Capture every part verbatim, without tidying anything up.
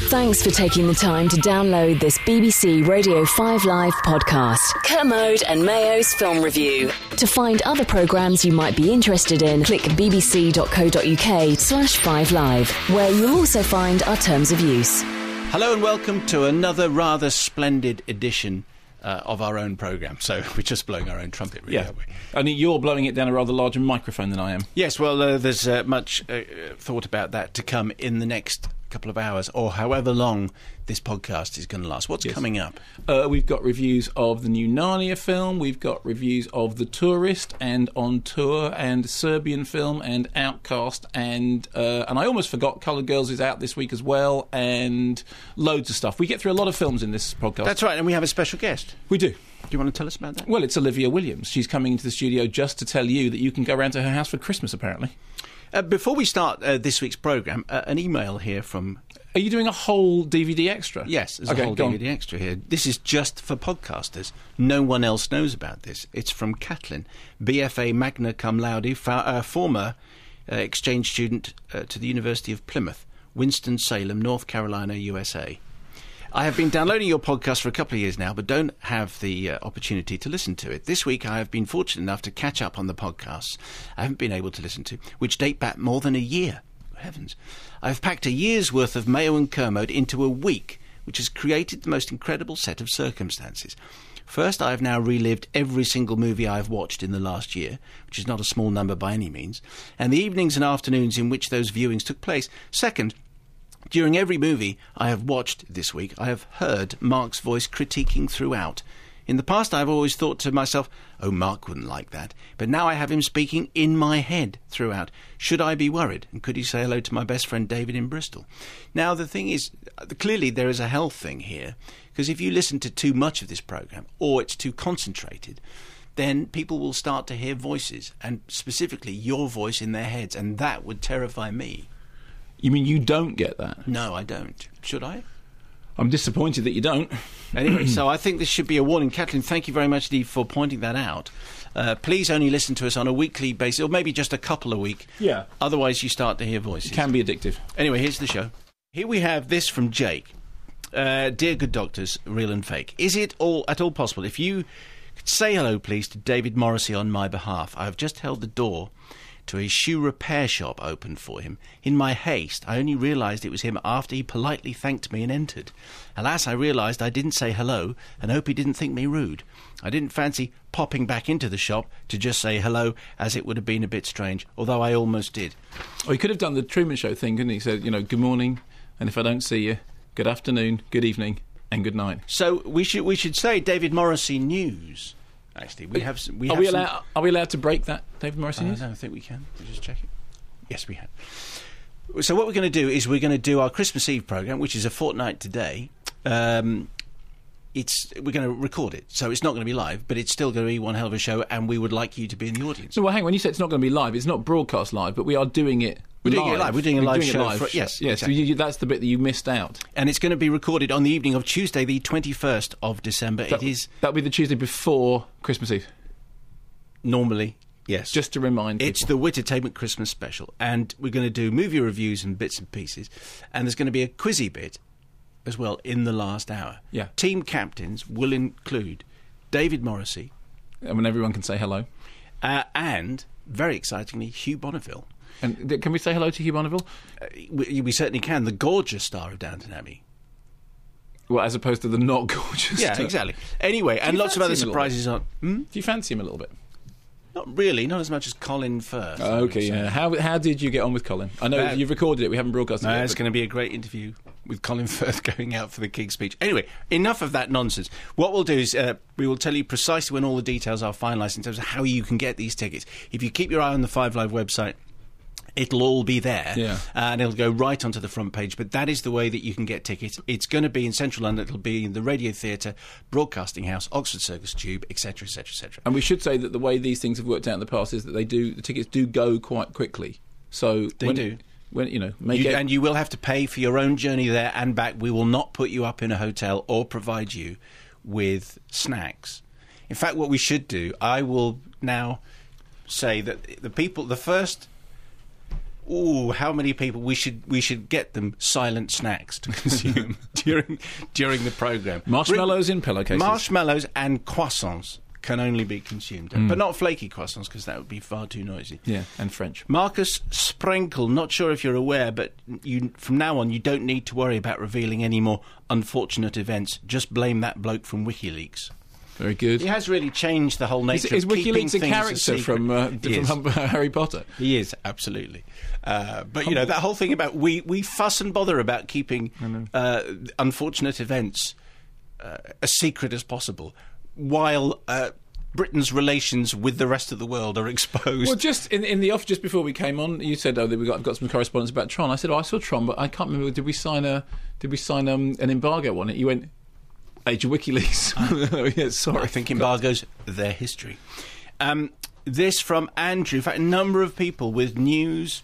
Thanks for taking the time to download this B B C Radio five Live podcast, Kermode and Mayo's Film Review. To find other programmes you might be interested in, click bbc.co.uk slash 5live, where you'll also find our terms of use. Hello and welcome to another rather splendid edition uh, of our own programme. So we're just blowing our own trumpet, really, yeah. aren't we? Only you're blowing it down a rather larger microphone than I am. Yes, well, uh, there's uh, much uh, thought about that to come in the next couple of hours, or however long this podcast is going to last. What's yes. coming up? Uh, we've got reviews of the new Narnia film, we've got reviews of The Tourist and On Tour and Serbian film and Outcast, and uh, and I almost forgot Coloured Girls is out this week as well, and loads of stuff. We get through a lot of films in this podcast. That's right, and we have a special guest. We do. Do you want to tell us about that? Well, it's Olivia Williams. She's coming into the studio just to tell you that you can go round to her house for Christmas, apparently. Uh, before we start uh, this week's programme, uh, an email here from... Are you doing a whole D V D extra? Yes, there's okay, a whole D V D on. extra here. This is just for podcasters. No one else knows about this. It's from Kathleen, B F A magna cum laude, fa- uh, former uh, exchange student uh, to the University of Plymouth, Winston-Salem, North Carolina, U S A. I have been downloading your podcast for a couple of years now, but don't have the uh, opportunity to listen to it. This week I have been fortunate enough to catch up on the podcasts I haven't been able to listen to, which date back more than a year. Heavens. I've packed a year's worth of Mayo and Kermode into a week, which has created the most incredible set of circumstances. First, I have now relived every single movie I have watched in the last year, which is not a small number by any means, and the evenings and afternoons in which those viewings took place. Second, during every movie I have watched this week, I have heard Mark's voice critiquing throughout. In the past, I've always thought to myself, oh, Mark wouldn't like that. But now I have him speaking in my head throughout. Should I be worried? And could he say hello to my best friend David in Bristol? Now, the thing is, clearly there is a health thing here, because if you listen to too much of this programme, or it's too concentrated, then people will start to hear voices, and specifically your voice in their heads, and that would terrify me. You mean you don't get that? No, I don't. Should I? I'm disappointed that you don't. Anyway, so I think this should be a warning. Kathleen, thank you very much indeed for pointing that out. Uh, please only listen to us on a weekly basis, or maybe just a couple a week. Yeah. Otherwise you start to hear voices. It can be addictive. Anyway, here's the show. Here we have this from Jake. Uh, Dear good doctors, real and fake, is it all at all possible if you could say hello, please, to David Morrissey on my behalf? I have just held the door to a shoe repair shop open for him. In my haste, I only realised it was him after he politely thanked me and entered. Alas, I realised I didn't say hello and hope he didn't think me rude. I didn't fancy popping back into the shop to just say hello, as it would have been a bit strange, although I almost did. Well, he could have done the Truman Show thing, couldn't he? He said, you know, good morning, and if I don't see you, good afternoon, good evening, and good night. So we should we should say David Morrissey news. Actually, we have we are have we some... allowed are we allowed to break that David Morrissey uh, news? No, I think we can. We'll just check it. Yes, we can. So what we're going to do is we're going to do our Christmas Eve programme, which is a fortnight today. Um, it's we're going to record it, so it's not going to be live, but it's still going to be one hell of a show, and we would like you to be in the audience. So, well, hang on. When you say it's not going to be live, it's not broadcast live, but we are doing it. We're doing live. it live. We're doing a We're live doing show. Live. For, yes, yes. exactly. So you, that's the bit that you missed out. And it's going to be recorded on the evening of Tuesday, the twenty-first of December. That, it is. That'll be the Tuesday before Christmas Eve. Normally, yes. Just to remind It's people. the Wittertainment Christmas special, and we're going to do movie reviews and bits and pieces, and there's going to be a quizzy bit as well in the last hour. Yeah. Team captains will include David Morrissey. And when everyone can say hello. Uh, and, very excitingly, Hugh Bonneville. And th- can we say hello to Hugh Bonneville? Uh, we, we certainly can. The gorgeous star of Downton Abbey. Well, as opposed to the not gorgeous Yeah, star. exactly. Anyway, and you lots of other fancy him a little surprises on... Hmm? Do you fancy him a little bit? Not really, not as much as Colin Firth. Oh, okay, yeah. How how did you get on with Colin? I know Uh, you've recorded it, we haven't broadcast it No, yet. it's but- going to be a great interview with Colin Firth going out for the King's speech. Anyway, enough of that nonsense. What we'll do is uh, we will tell you precisely when all the details are finalised in terms of how you can get these tickets. If you keep your eye on the Five Live website, it'll all be there, Yeah. uh, and it'll go right onto the front page. But that is the way that you can get tickets. It's going to be in Central London. It'll be in the Radio Theatre, Broadcasting House, Oxford Circus Tube, et cetera, et cetera, et cetera. And we should say that the way these things have worked out in the past is that they do the tickets do go quite quickly. So They when, do. When you know, make You, it, and you will have to pay for your own journey there and back. We will not put you up in a hotel or provide you with snacks. In fact, what we should do, I will now say that the people, the first ooh, how many people we should we should get them silent snacks to consume during during the programme. Marshmallows Re- in pillowcases. Marshmallows and croissants can only be consumed, mm. but not flaky croissants because that would be far too noisy. Yeah, and French. Marcus Sprinkle, not sure if you're aware, but you from now on you don't need to worry about revealing any more unfortunate events. Just blame that bloke from WikiLeaks. Very good. He has really changed the whole nature is, of is keeping WikiLeaks a things character a from, uh, from Harry Potter? He is, absolutely. Uh, but, you know, that whole thing about we, we fuss and bother about keeping uh, unfortunate events uh, as secret as possible, while uh, Britain's relations with the rest of the world are exposed. Well, just in, in the off, just before we came on, you said, "Oh, we got got some correspondence about Tron." I said, "Oh, I saw Tron, but I can't remember. Did we sign a Did we sign um, an embargo on it?" You went, "Age of WikiLeaks." Yeah, sorry, I think embargoes their history. Um, this from Andrew. In fact, a number of people with news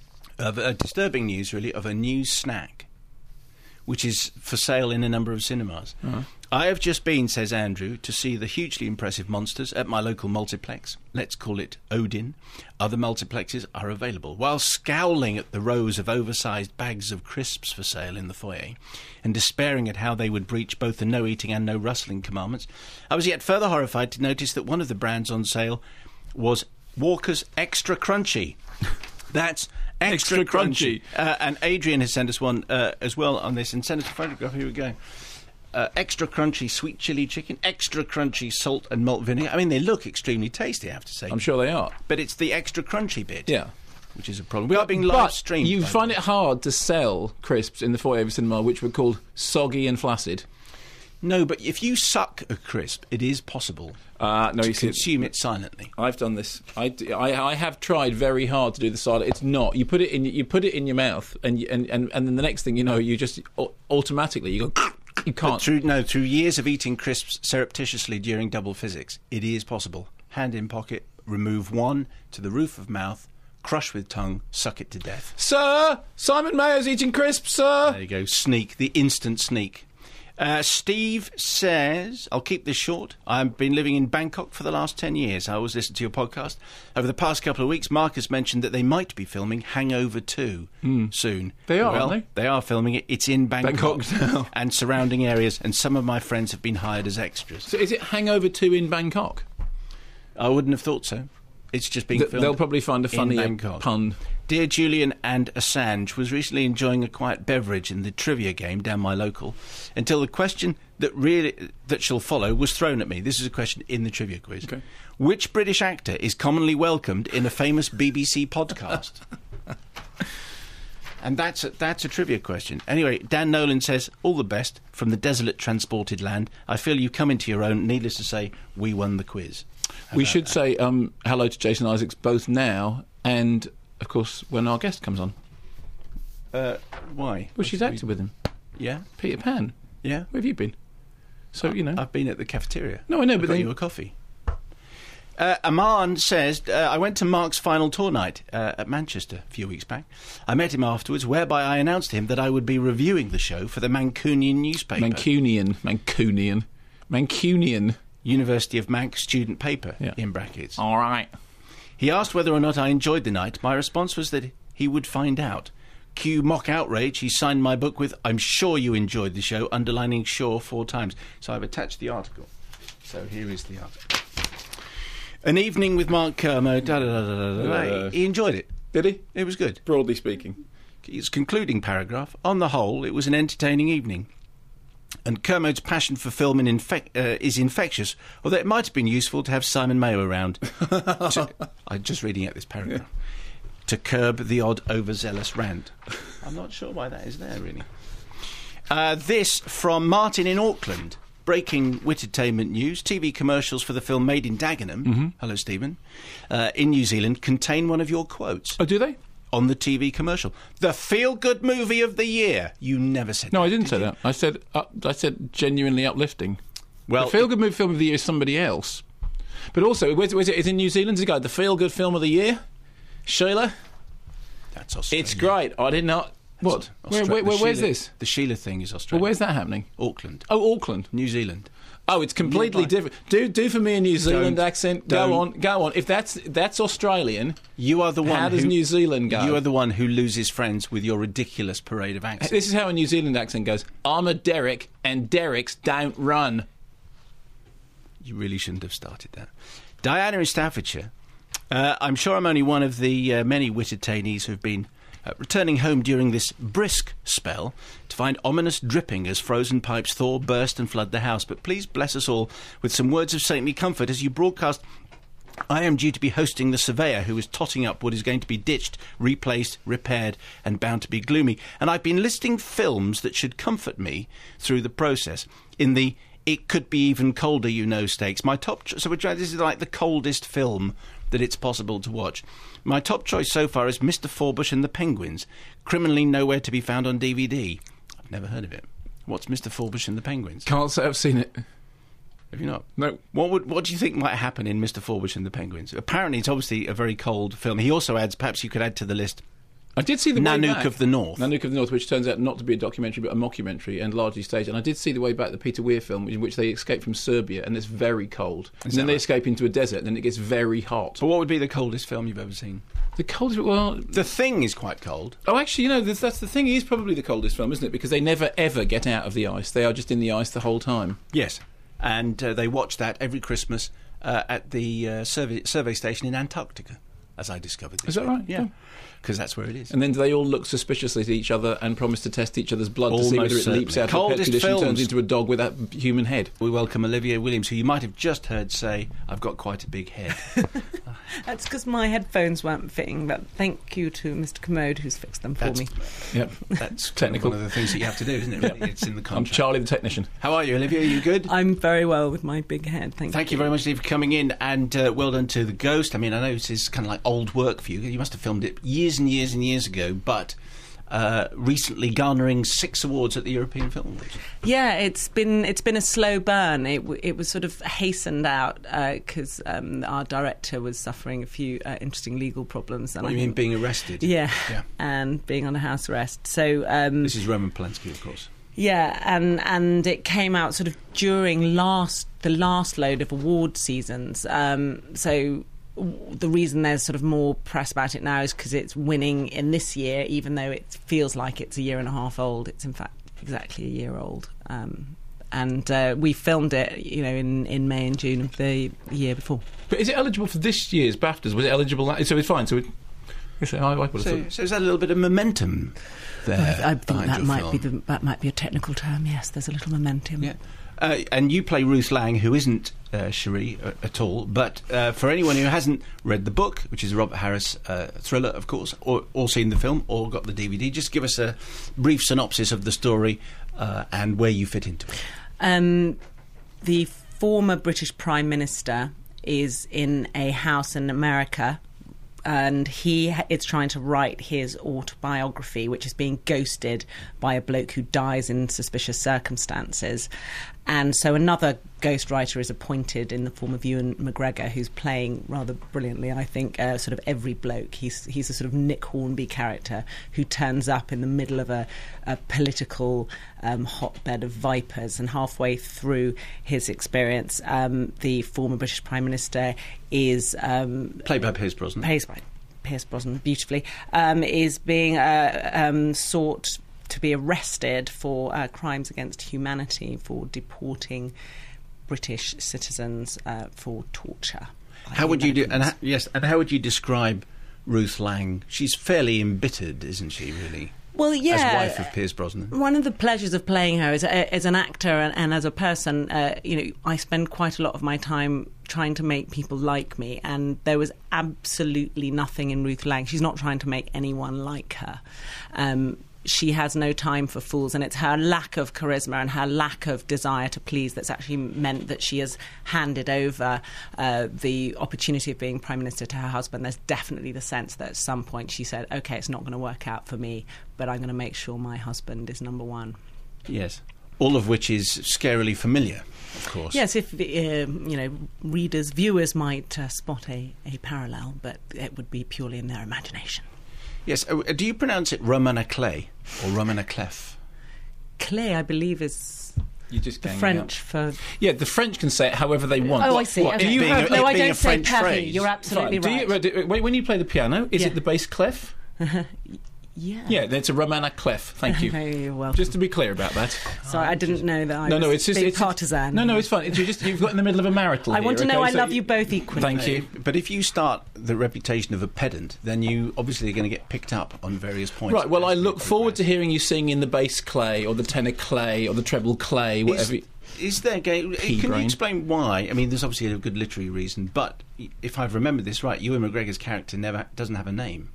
of uh, disturbing news, really, of a new snack, which is for sale in a number of cinemas. Uh-huh. I have just been, says Andrew, to see the hugely impressive monsters at my local multiplex. Let's call it Odin. Other multiplexes are available. While scowling at the rows of oversized bags of crisps for sale in the foyer and despairing at how they would breach both the no-eating and no-rustling commandments, I was yet further horrified to notice that one of the brands on sale was Walker's Extra Crunchy. That's extra, extra crunchy. crunchy. Uh, and Adrian has sent us one uh, as well on this and sent us a photograph. Here we go. Uh, extra crunchy sweet chili chicken, extra crunchy salt and malt vinegar. I mean, they look extremely tasty, I have to say. I'm sure they are. But it's the extra crunchy bit. Yeah. Which is a problem. We are being live streamed. You find it hard to sell crisps in the foyer of a cinema which were called soggy and flaccid. No, but if you suck a crisp, it is possible uh, no, to you see, consume it silently. I've done this. I, I, I have tried very hard to do the silent. It's not. You put it in. You put it in your mouth, and you, and, and and then the next thing you know, you just automatically you go. You can't. But through no through years of eating crisps surreptitiously during double physics, it is possible. Hand in pocket, remove one to the roof of mouth, crush with tongue, suck it to death. Sir, Simon Mayo's eating crisps, sir. There you go. Sneak, the instant sneak. Uh, Steve says, I'll keep this short. I've been living in Bangkok for the last ten years. I always listen to your podcast. Over the past couple of weeks, Marcus mentioned that they might be filming Hangover two mm. soon. They are, well, aren't they? They are filming it. It's in Bangkok, Bangkok now. And surrounding areas, and some of my friends have been hired as extras. So is it Hangover two in Bangkok? I wouldn't have thought so. It's just being Th- filmed. They'll probably find a funny pun. Dear Julian and Assange was recently enjoying a quiet beverage in the trivia game down my local until the question that really that shall follow was thrown at me. This is a question in the trivia quiz. Okay. Which British actor is commonly welcomed in a famous B B C podcast? And that's a, that's a trivia question. Anyway, Dan Nolan says, all the best from the desolate transported land. I feel you come into your own. Needless to say, we won the quiz. How we should that? say um, hello to Jason Isaacs both now and, of course, when our guest comes on. Uh, why? Well, she's acted with him. Yeah? Peter Pan. Yeah? Where have you been? So, you know. I've been at the cafeteria. No, I know, I but got then you a coffee. Uh, Aman says, uh, I went to Mark's final tour night uh, at Manchester a few weeks back. I met him afterwards, whereby I announced to him that I would be reviewing the show for the Mancunian newspaper. Mancunian. Mancunian. Mancunian. University of Manc student paper, yeah. in brackets. All right. He asked whether or not I enjoyed the night. My response was that he would find out. Cue mock outrage. He signed my book with, I'm sure you enjoyed the show, underlining sure four times. So I've attached the article. So here is the article. An evening with Mark Kermode. Da, da, da, da, da, da. Uh, he enjoyed it. Did he? It was good. Broadly speaking. His concluding paragraph. On the whole, it was an entertaining evening. And Kermode's passion for film in infec- uh, is infectious, although it might have been useful to have Simon Mayo around. to, I'm just reading out this paragraph. Yeah. To curb the odd overzealous rant. I'm not sure why that is there, really. Uh, this from Martin in Auckland. Breaking Wittertainment news. T V commercials for the film Made in Dagenham. Mm-hmm. Hello, Stephen. Uh, in New Zealand contain one of your quotes. Oh, do they? On the T V commercial. The feel-good movie of the year. You never said no, that. No, I didn't did say you? that. I said uh, I said genuinely uplifting. Well, the feel-good movie film of the year is somebody else. But also, where's, where's it? It's in New Zealand. It's got the feel-good film of the year. Sheila? That's Australia. It's great. I did not... What? Austra- Where, where, the where, where's Sheila- this? The Sheila thing is Australia. Well, where's that happening? Auckland. Oh, Auckland. New Zealand. Oh, it's completely Nearby. different. Do do for me a New Zealand Don't. accent. Don't. Go on, go on. If that's that's Australian, You are the one how does who, New Zealand go? You are the one who loses friends with your ridiculous parade of accents. This is how a New Zealand accent goes. I'm a Derek, and Dereks don't run. You really shouldn't have started that. Diana in Staffordshire. Uh, I'm sure I'm only one of the uh, many Wittertainees who've been uh, returning home during this brisk spell to find ominous dripping as frozen pipes thaw, burst and flood the house. But please bless us all with some words of saintly comfort as you broadcast. I am due to be hosting the surveyor who is totting up what is going to be ditched, replaced, repaired and bound to be gloomy. And I've been listing films that should comfort me through the process. In the it could be even colder, you know, stakes. My top cho- so we're trying, this is like the coldest film that it's possible to watch. My top choice so far is Mister Forbush and the Penguins, criminally nowhere to be found on D V D. I've never heard of it. What's Mister Forbush and the Penguins? Can't say I've seen it. Have you not? No. What would what do you think might happen in Mister Forbush and the Penguins? Apparently, it's obviously a very cold film. He also adds, perhaps you could add to the list, I did see The Way Nanook Back. of the North. Nanook of the North, which turns out not to be a documentary but a mockumentary and largely staged. And I did see The Way Back, the Peter Weir film, in which they escape from Serbia and it's very cold. And then that they right? escape into a desert and then it gets very hot. But what would be the coldest film you've ever seen? The coldest... Well... The Thing is quite cold. Oh, actually, you know, that's, that's the thing. It is probably the coldest film, isn't it? Because they never, ever get out of the ice. They are just in the ice the whole time. Yes. And uh, they watch that every Christmas uh, at the uh, survey, survey station in Antarctica, as I discovered this Is that week. right? Yeah. Yeah. Because that's where it is. And then do they all look suspiciously at each other and promise to test each other's blood to see Almost whether it leaps certainly. out of a Coldest petri dish and turns films. into a dog with a human head? We welcome Olivia Williams, who you might have just heard say, I've got quite a big head. That's because my headphones weren't fitting, but thank you to Mister Commode who's fixed them for That's- me. Yep. That's Technical. one of the things that you have to do, isn't it? Really? It's in the I'm contract. Charlie the technician. How are you, Olivia? Are you good? I'm very well with my big head, thank, Thank you very much, Steve, for coming in, and uh, well done to The Ghost. I mean, I know this is kind of like old work for you. You must have filmed it years and years and years ago, but uh, recently garnering six awards at the European Film Awards. Yeah, it's been it's been a slow burn. It w- it was sort of hastened out because um, our director was suffering a few uh, interesting legal problems. And What do I you mean, think- being arrested? Yeah, Yeah. and being under house arrest. So um, This is Roman Polanski, of course. yeah, and and it came out sort of during last the last load of award seasons. Um, so w- the reason there's sort of more press about it now is because it's winning in this year, even though it feels like it's a year and a half old. It's in fact exactly a year old. Um, and uh, we filmed it, you know, in, in May and June of the year before. But is it eligible for this year's BAFTAs? Was it eligible? la- So it's fine. So it, yes, I, I would have So, thought. so is that a little bit of momentum there? I think behind that your might film? be the, that might be a technical term. Yes, there's a little momentum. Yeah. Uh, and you play Ruth Lang, who isn't uh, Cherie uh, at all. But uh, for anyone who hasn't read the book, which is a Robert Harris uh, thriller, of course, or, or seen the film, or got the D V D, just give us a brief synopsis of the story uh, and where you fit into it. Um, the former British Prime Minister is in a house in America, and he ha- is trying to write his autobiography, which is being ghosted by a bloke who dies in suspicious circumstances. And so another ghostwriter is appointed in the form of Ewan McGregor, who's playing rather brilliantly, I think, uh, sort of every bloke. He's he's a sort of Nick Hornby character who turns up in the middle of a, a political um, hotbed of vipers, and halfway through his experience, um, the former British Prime Minister is... Um, Played by Pierce Brosnan. Pierce, by Pierce Brosnan, beautifully, um, is being uh, um, sought to be arrested for uh, crimes against humanity, for deporting British citizens uh, for torture. by How the would you do? And Americans. ha- yes, and how would you describe Ruth Lang? She's fairly embittered, isn't she? Really, Well, yeah. as wife of Pierce Brosnan. One of the pleasures of playing her as, a, as an actor and, and as a person, uh, you know, I spend quite a lot of my time trying to make people like me, and there was absolutely nothing in Ruth Lang. She's not trying to make anyone like her. Um, she has no time for fools, and it's her lack of charisma and her lack of desire to please that's actually meant that she has handed over uh, the opportunity of being Prime Minister to her husband. There's definitely the sense that at some point she said, OK, it's not going to work out for me, but I'm going to make sure my husband is number one. Yes, all of which is scarily familiar, of course. Yes, if, uh, you know, readers, viewers might uh, spot a, a parallel, but it would be purely in their imagination. Yes. Uh, do you pronounce it Romana Clay or Romana Clef? Clay, I believe, is You just the gang French out. for. Yeah, the French can say it however they want. Oh, What- I see. what, Okay. do you being have, a- no, I being don't a say French Paris. phrase. You're absolutely do right. you, when when you play the piano, is Yeah. it the bass clef? Yeah. Yeah, it's a Romana clef. Thank you. No, you're welcome. Just to be clear about that. Sorry, I didn't know that. I no, was no, it's just being it's partisan. No, no, it's fine. It's, you're just you've got in the middle of a marital. I want here, to know okay? I So love you both equally. Thank you. But if you start the reputation of a pedant, then you obviously are going to get picked up on various points. Right. Well, I look forward to hearing you sing in the bass clay or the tenor clay or the treble clay, whatever. Is, is there going? Can you brain. explain why? I mean, there's obviously a good literary reason, but if I've remembered this right, Ewan McGregor's character never doesn't have a name.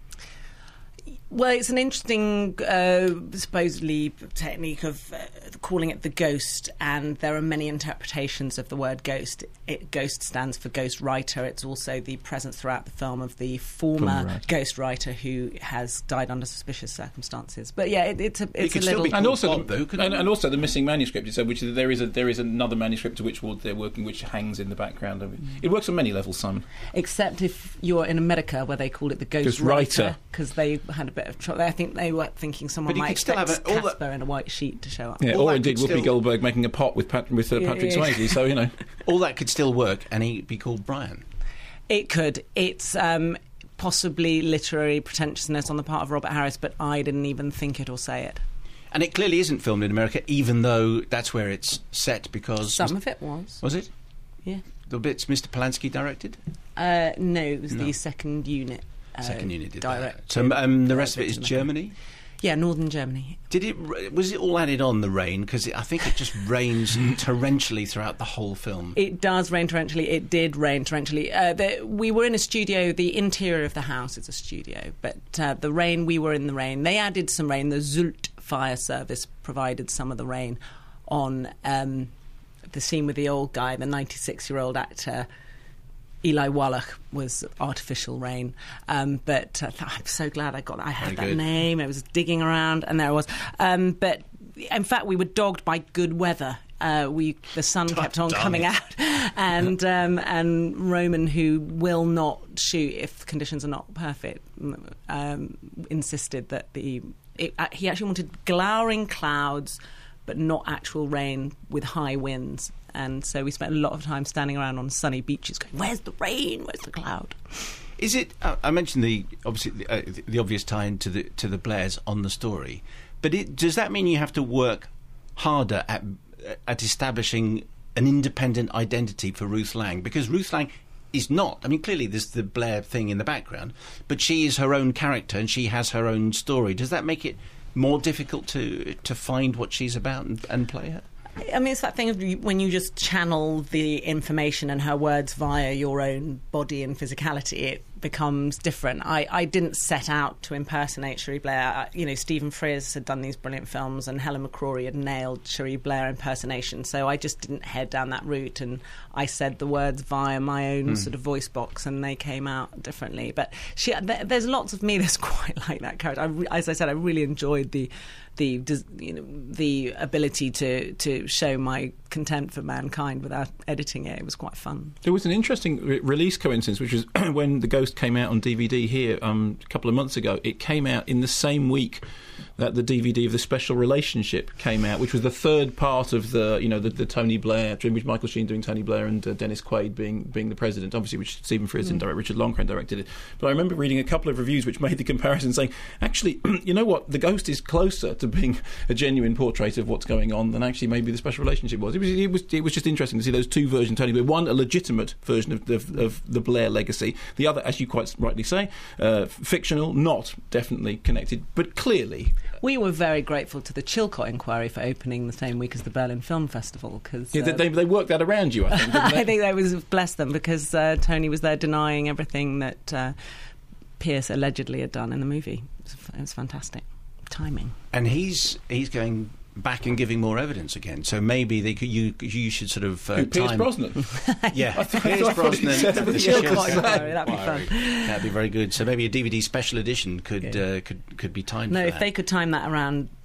Well, it's an interesting, uh, supposedly, technique of uh, calling it the ghost, and there are many interpretations of the word ghost. It, ghost stands for ghost writer. It's also the presence throughout the film of the former Former writer. ghost writer who has died under suspicious circumstances. But yeah, it, it's a it's a could still little. be And also, Bob, the, though, couldn't and, it? and also the missing manuscript. You said, which is, there is a there is another manuscript to which they're working, which hangs in the background of it. It works on many levels, Simon. Except if you're in America, where they call it the ghost, Ghost writer. because they had a bit of trouble. I think they were thinking someone But you might could still expect have a- all Casper in a white sheet to show up. Yeah, All or that indeed could Whoopi still- Goldberg making a pot with Pat, with uh, Yeah, Patrick yeah. Swayze. So you know, All that could still work, and he'd be called Brian. It could. It's um, possibly literary pretentiousness on the part of Robert Harris, but I didn't even think it or say it. And it clearly isn't filmed in America, even though that's where it's set. Because Some of it was. was it Yeah. the bits Mister Polanski directed? Uh, no, it was No. the second unit. Uh, Second unit did direct. that. So um, the rest of it is Germany. Yeah, Northern Germany. Did it? Was it all added on the rain? Because I think it just rains torrentially throughout the whole film. It does rain torrentially. It did rain torrentially. Uh, the, we were in a studio. The interior of the house is a studio, but uh, the rain, we were in the rain. They added some rain. The Zult fire service provided some of the rain on um, the scene with the old guy, the ninety-six-year-old actor. Eli Wallach was artificial rain, um, but uh, I'm so glad I got that. I had Very that good. name. I was digging around, and there it was. Um, but in fact, we were dogged by good weather. Uh, we the sun kept on darn coming it. out, and um, and Roman, who will not shoot if conditions are not perfect, um, insisted that the it, uh, he actually wanted glowering clouds, but not actual rain with high winds. And so we spent a lot of time standing around on sunny beaches going, where's the rain? Where's the cloud? Is it? Uh, I mentioned the obviously the, uh, the obvious tie into the to the Blairs on the story, but it, does that mean you have to work harder at at establishing an independent identity for Ruth Lang? Because Ruth Lang is not. I mean, clearly there's the Blair thing in the background, but she is her own character and she has her own story. Does that make it more difficult to to find what she's about and, and play her? I mean, it's that thing of you- when you just channel the information and her words via your own body and physicality, it becomes different. I, I didn't set out to impersonate Cherie Blair. I, you know, Stephen Frears had done these brilliant films, and Helen McCrory had nailed Cherie Blair impersonation. So I just didn't head down that route, and I said the words via my own Mm. sort of voice box, and they came out differently. But she, th- there's lots of me that's quite like that character. I re- as I said, I really enjoyed the. The des- you know, the ability to, to show my contempt for mankind without editing it. It was quite fun. there was an interesting re- release coincidence, which was when The Ghost came out on D V D here um, a couple of months ago. It came out in the same week that the D V D of The Special Relationship came out, which was the third part of the, you know, the, the Tony Blair, in which Michael Sheen doing Tony Blair and uh, Dennis Quaid being being the president, obviously, which Stephen Frears didn't direct, Richard Longcrane directed it. But I remember reading a couple of reviews which made the comparison, saying, actually, you know what, The Ghost is closer to being a genuine portrait of what's going on than actually maybe The Special Relationship was. It was it was, it was just interesting to see those two versions, Tony Blair. One, a legitimate version of, of, of the Blair legacy. The other, as you quite rightly say, uh, fictional, not definitely connected, but clearly. We were very grateful to the Chilcot Inquiry for opening the same week as the Berlin Film Festival, because Yeah, uh, they, they worked that around you, I think, didn't they? I think that was bless them, because uh, Tony was there denying everything that uh, Pierce allegedly had done in the movie. It was, it was fantastic timing. And he's he's going back and giving more evidence again. So maybe they could, you you should sort of uh, Who, Pierce time. Brosnan? Yeah, I thought- I Pierce thought he Brosnan. said and the Chilcot Chilcot Inquiry, that'd be Inquiry. fun. That'd be very good. So maybe a D V D special edition could Yeah. uh, could could be timed. No, for if that. they could time that around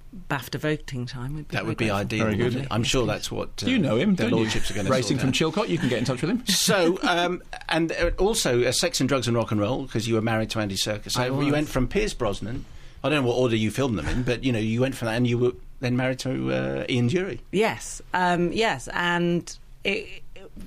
BAFTA voting time. We'd be That very would be grateful. ideal. Very good. wouldn't it? I'm sure that's what uh, You know him, their don't lordships you? are going to Racing sort from out. Chilcot, you can get in touch with him. So, um, and uh, also uh, Sex and Drugs and Rock and Roll, because you were married to Andy Serkis. So I was. you went from Pierce Brosnan. I don't know what order you filmed them in, but you know you went from that, and you were then married to uh, Ian Dury. Yes, um, yes, and it,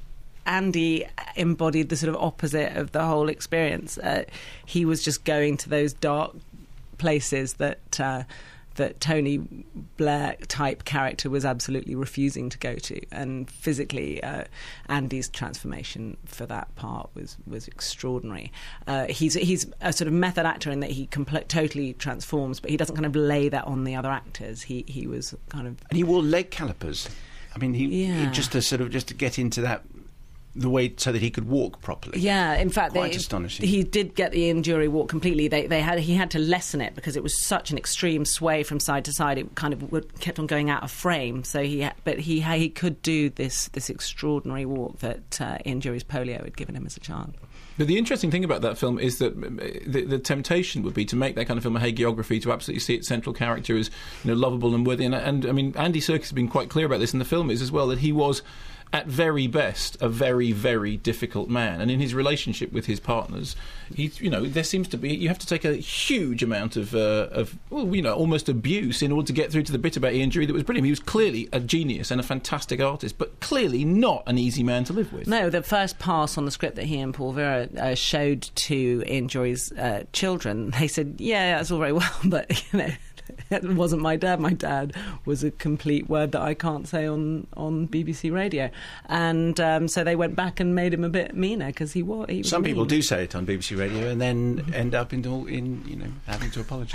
Andy embodied the sort of opposite of the whole experience. Uh, he was just going to those dark places that uh, that Tony Blair type character was absolutely refusing to go to, and physically, uh, Andy's transformation for that part was was extraordinary. Uh, he's he's a sort of method actor in that he compl- totally transforms, but he doesn't kind of lay that on the other actors. He he was kind of And he wore leg calipers. I mean, he, Yeah. he just to sort of just to get into that the way so that he could walk properly. Yeah, in fact, Quite they, astonishing. He did get the Ian Dury walk completely. They, they had he had to lessen it because it was such an extreme sway from side to side. It kind of would, kept on going out of frame. So he, ha- but he he could do this this extraordinary walk that uh, Ian Dury's polio had given him as a child. But the interesting thing about that film is that the, the temptation would be to make that kind of film a hagiography, to absolutely see its central character as, you know, lovable and worthy. And, and I mean, Andy Serkis has been quite clear about this in the film is as well, that he was, at very best, a very, very difficult man. And in his relationship with his partners, he, you know, there seems to be, you have to take a huge amount of, uh, of well, you know, almost abuse in order to get through to the bit about Ian Dury that was brilliant. He was clearly a genius and a fantastic artist, but clearly not an easy man to live with. No, the first pass on the script that he and Paul Vera uh, showed to Ian Dury's uh, children, they said, yeah, that's all very well, but, you know, it wasn't my dad. My dad was a complete word that I can't say on, on B B C radio. And um, so they went back and made him a bit meaner because he was, he was Some mean. people do say it on B B C Radio and then end up in, in you know, having to apologise.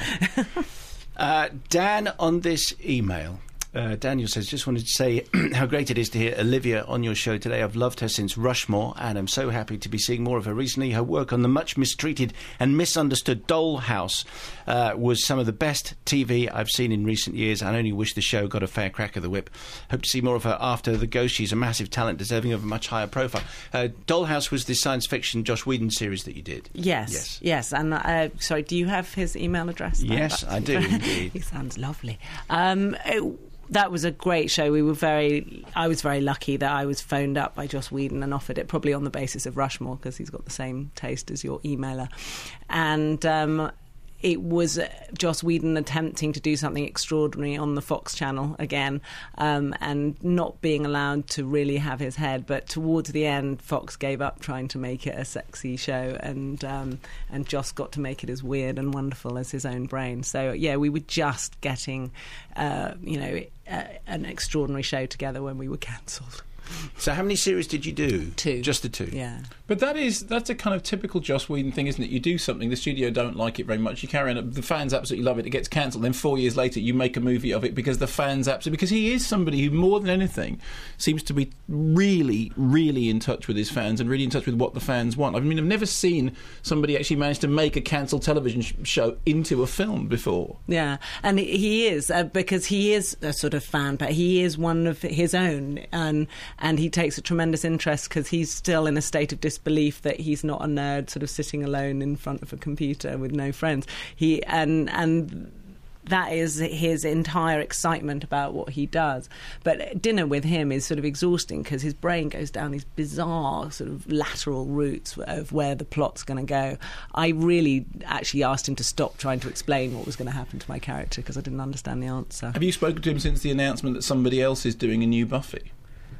uh, Dan, on this email, uh, Daniel says, just wanted to say how great it is to hear Olivia on your show today. I've loved her since Rushmore and I'm so happy to be seeing more of her recently. Her work on the much mistreated and misunderstood Dollhouse uh, was some of the best T V I've seen in recent years. I only wish the show got a fair crack of the whip. Hope to see more of her after The Ghost. She's a massive talent deserving of a much higher profile. Uh, Dollhouse was the science fiction Josh Whedon series that you did. Yes, Yes. yes. And uh, sorry, do you have his email address? there? Yes, I do, indeed. He sounds lovely. Um, it, that was a great show. We were very. I was very lucky that I was phoned up by Joss Whedon and offered it, probably on the basis of Rushmore because he's got the same taste as your emailer, and. Um, It was uh, Joss Whedon attempting to do something extraordinary on the Fox channel again, um, and not being allowed to really have his head. But towards the end, Fox gave up trying to make it a sexy show, and um, and Joss got to make it as weird and wonderful as his own brain. So yeah, we were just getting, uh, you know, uh, an extraordinary show together when we were cancelled. So how many series did you do? Two. Just the two? Yeah. But that is that's a kind of typical Joss Whedon thing, isn't it? You do something, the studio don't like it very much, you carry on, the fans absolutely love it, it gets cancelled, then four years later you make a movie of it because the fans absolutely... Because he is somebody who, more than anything, seems to be really, really in touch with his fans and really in touch with what the fans want. I mean, I've never seen somebody actually manage to make a cancelled television sh- show into a film before. Yeah, and he is, uh, because he is a sort of fan, but he is one of his own, and and he takes a tremendous interest because he's still in a state of disbelief that he's not a nerd sort of sitting alone in front of a computer with no friends. He and and that is his entire excitement about what he does. But dinner with him is sort of exhausting because his brain goes down these bizarre sort of lateral routes of where the plot's going to go. I really actually asked him to stop trying to explain what was going to happen to my character because I didn't understand the answer. Have you spoken to him since the announcement that somebody else is doing a new Buffy?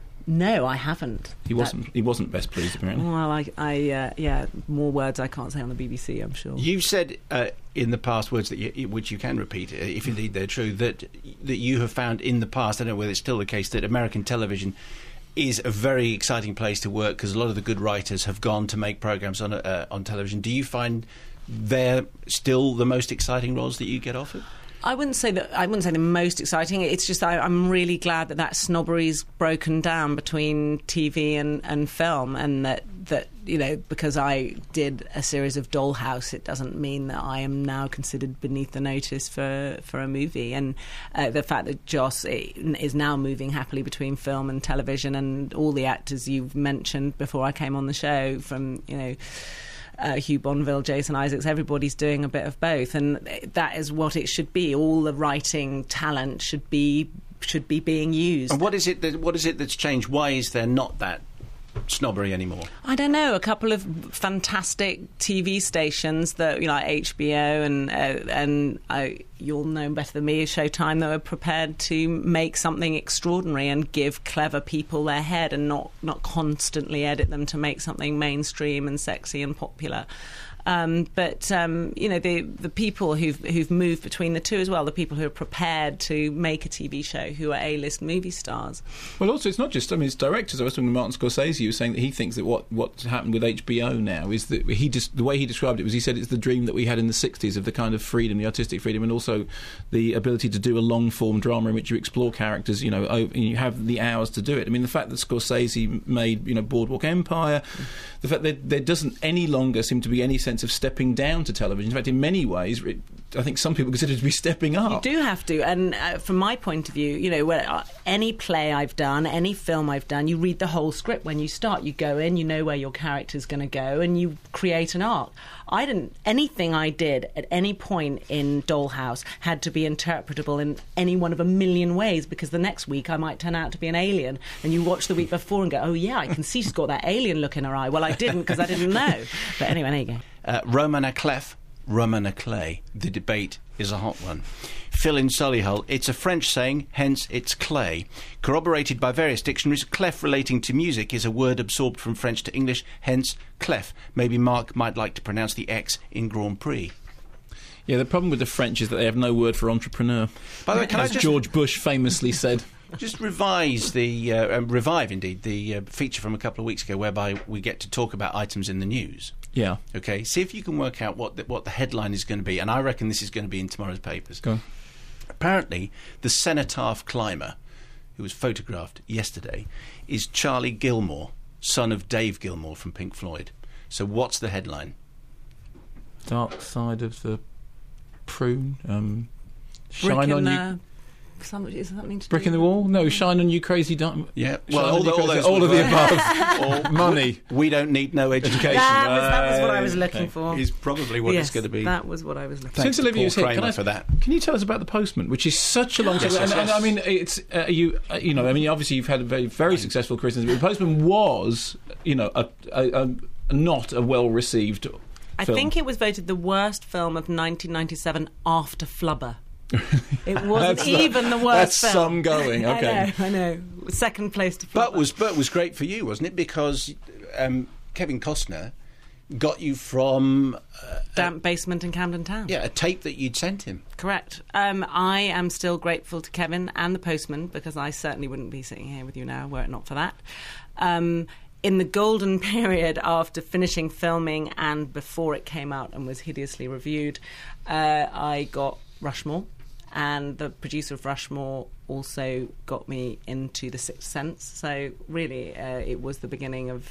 No, I haven't. He wasn't. That, he wasn't best pleased, apparently. well, I, I uh, yeah, more words I can't say on the B B C, I'm sure. You've said uh, in the past words that you, which you can repeat, uh, if indeed they're true, that that you have found in the past, I don't know whether it's still the case, that American television is a very exciting place to work because a lot of the good writers have gone to make programmes on uh, on television. Do you find they're still the most exciting roles that you get offered? I wouldn't say that. I wouldn't say the most exciting. It's just I, I'm really glad that that snobbery's broken down between T V and, and film, and that that you know because I did a series of Dollhouse, it doesn't mean that I am now considered beneath the notice for for a movie. And uh, the fact that Joss is now moving happily between film and television, and all the actors you've mentioned before I came on the show, from you know. uh, Hugh Bonneville, Jason Isaacs, everybody's doing a bit of both, and that is what it should be. All the writing talent should be should be being used. And what is it that what is it that's changed? Why is there not that snobbery anymore? I don't know. A couple of fantastic T V stations that, you know, like H B O and uh, and uh, you'll know better than me, Showtime, that are prepared to make something extraordinary and give clever people their head and not not constantly edit them to make something mainstream and sexy and popular. Um, but um, you know, the the people who've who've moved between the two as well, the people who are prepared to make a T V show, who are A-list movie stars. Well, also, it's not just, I mean, it's directors. I was talking to Martin Scorsese, who was saying that he thinks that what what's happened with H B O now is that he just, the way he described it was, he said it's the dream that we had in the sixties of the kind of freedom, the artistic freedom, and also the ability to do a long-form drama in which you explore characters, you know, over, and you have the hours to do it. I mean, the fact that Scorsese made, you know, Boardwalk Empire, mm. the fact that there doesn't any longer seem to be any sense of stepping down to television. In fact, in many ways, it, I think some people consider it to be stepping up. You do have to, and uh, from my point of view, you know, where, uh, any play I've done, any film I've done, you read the whole script when you start. You go in, you know where your character's going to go, and you create an arc. I didn't. Anything I did at any point in Dollhouse had to be interpretable in any one of a million ways, because the next week I might turn out to be an alien, and you watch the week before and go, "Oh yeah, I can see she's got that alien look in her eye." Well, I didn't, because I didn't know. But anyway, there you go. Uh, Roman a clef, Roman a clay. The debate is a hot one. Phil in Solihull, it's a French saying, hence it's clay. Corroborated by various dictionaries, clef relating to music is a word absorbed from French to English, hence clef. Maybe Mark might like to pronounce the X in Grand Prix. Yeah, the problem with the French is that they have no word for entrepreneur. By the way, can As I just... George Bush famously said. Just revise the, uh, um, revive indeed, the uh, feature from a couple of weeks ago whereby we get to talk about items in the news. Yeah. Okay, see if you can work out what the, what the headline is going to be, and I reckon this is going to be in tomorrow's papers. Go on. Apparently, the cenotaph climber, who was photographed yesterday, is Charlie Gilmore, son of Dave Gilmore from Pink Floyd. So what's the headline? Dark side of the prune. Um, Brick shine in on the, you. Some, is something to Brick do in the wall? No, shine on you crazy diamond. Yeah, well, well, all, the, all, those all of the above. Or money. We don't need no education. That was, that was what I was looking Okay. for. Is probably what yes, it's going to be. that was what I was looking for. Thanks Since Olivia to was Paul here, can Kramer I, for that. Can you tell us about The Postman, which is such a long Yes, time? yes, and, and yes. I mean, it's uh, you. Uh, you know, I mean, obviously you've had a very, very successful career. But The Postman was, you know, a, a, a not a well received. I film. think it was voted the worst film of nineteen ninety-seven after Flubber. It wasn't That's even the- the worst that's film. some going, okay. I know, I know. Second place to Flubber. But was but was great for you, wasn't it? Because um, Kevin Costner got you from uh, Damp Basement in Camden Town. yeah a tape that you'd sent him. Correct. Um, I am still grateful to Kevin and The Postman, because I certainly wouldn't be sitting here with you now were it not for that. Um, in the golden period after finishing filming and before it came out and was hideously reviewed, uh, I got Rushmore, and the producer of Rushmore also got me into The Sixth Sense. So really, uh, it was the beginning of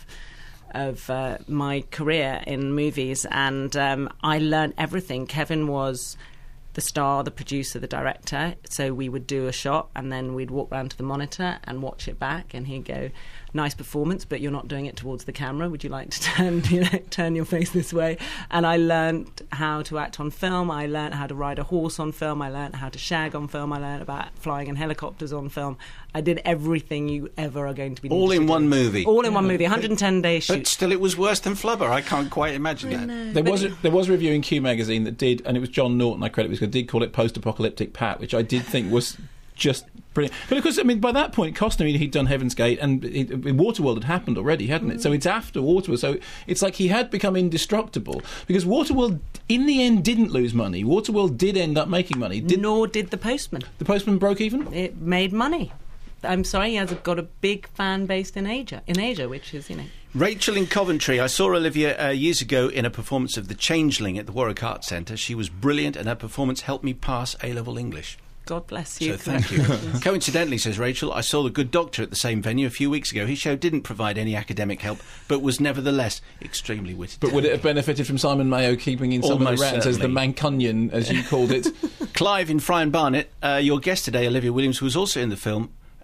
of uh, my career in movies, and um, I learned everything. Kevin was the star, the producer, the director, so we would do a shot and then we'd walk round to the monitor and watch it back, and he'd go, nice performance, but you're not doing it towards the camera. Would you like to turn, you know, turn your face this way? And I learnt how to act on film. I learnt how to ride a horse on film. I learnt how to shag on film. I learnt about flying in helicopters on film. I did everything you ever are going to be All in to one do. movie. All in one movie. one hundred ten days shoot. But still, it was worse than Flubber. I can't quite imagine that. There was a, there was a review in Q magazine that did, and it was John Norton, I credit, because did call it post-apocalyptic Pat, which I did think was just brilliant. But of course, I mean, by that point, Costner, he'd done Heaven's Gate, and it, it, Waterworld had happened already, hadn't it? So it's after Waterworld. So it's like he had become indestructible, because Waterworld, in the end, didn't lose money. Waterworld did end up making money. Did, Nor did The Postman. The Postman broke even? It made money. I'm sorry, he has got a big fan base in Asia, in Asia, which is, you know. Rachel in Coventry. I saw Olivia uh, years ago in a performance of The Changeling at the Warwick Arts Centre. She was brilliant, and her performance helped me pass A-level English. God bless you. So thank you. Coincidentally, says Rachel, I saw The Good Doctor at the same venue a few weeks ago. His show didn't provide any academic help, but was nevertheless extremely witty. But would it have benefited from Simon Mayo keeping in some Almost of the rants as the certainly. Mancunion, as you called it? Clive in Friar Barnet, uh, your guest today, Olivia Williams, was also in the film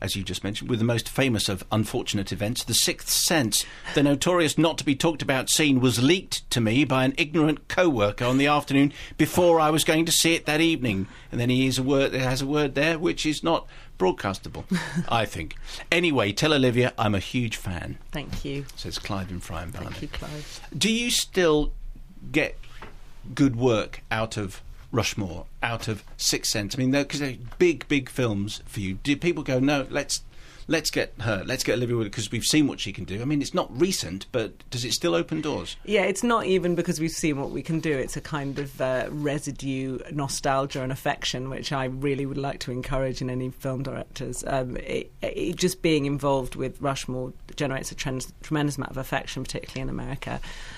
as you just mentioned, with the most famous of unfortunate events, The Sixth Sense. The notorious not-to-be-talked-about scene was leaked to me by an ignorant co-worker on the afternoon before I was going to see it that evening. And then he is a word, has a word there which is not broadcastable, I think. Anyway, tell Olivia I'm a huge fan. Thank you. Says Clive in Fry and Barnet. Thank you, Clive. Do you still get good work out of Rushmore, out of Sixth Sense? I mean, because they're, they're big, big films for you. Do people go, no, let's let's get her, let's get Olivia Wilde, because we've seen what she can do? I mean, it's not recent, but does it still open doors? Yeah, it's not even because we've seen what we can do. It's a kind of uh, residue, nostalgia and affection, which I really would like to encourage in any film directors. Um, it, it, just being involved with Rushmore generates a tremendous, tremendous amount of affection, particularly in America.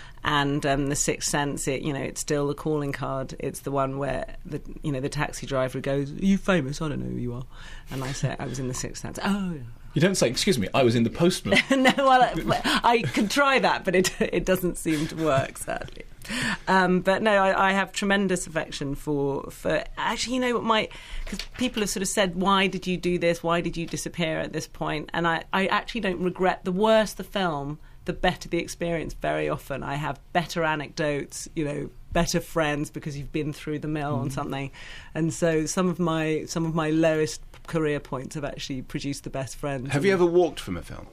And um, The Sixth Sense, it, you know, it's still the calling card. It's the one where the you know the taxi driver goes, "Are you famous? I don't know who you are." And I say, "I was in The Sixth Sense." Oh, yeah. You don't say, "Excuse me, I was in The Postman." No, well, I, I can try that, but it it doesn't seem to work, sadly. Um, but no, I, I have tremendous affection for for actually, you know, what my because people have sort of said, "Why did you do this? Why did you disappear at this point?" And I, I actually don't regret. The worse the film, the better the experience. Very often I have better anecdotes, you know, better friends because you've been through the mill mm. on something. And so some of my some of my lowest career points have actually produced the best friends. Have you ever walked from a film?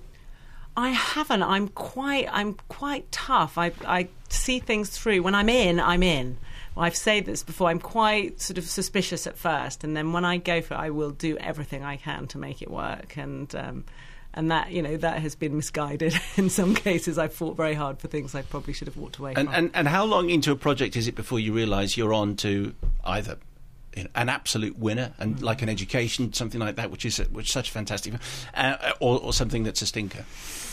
I haven't. I'm quite I'm quite tough. I I see things through. When I'm in, I'm in. Well, I've said this before. I'm quite sort of suspicious at first, and then when I go for it, I will do everything I can to make it work. And um, And that, you know, that has been misguided in some cases. I've fought very hard for things I probably should have walked away and, from. And, and how long into a project is it before you realise you're on to either, you know, an absolute winner, and mm. like an Education, something like that, which is a, which is such a fantastic, uh, or, or something that's a stinker?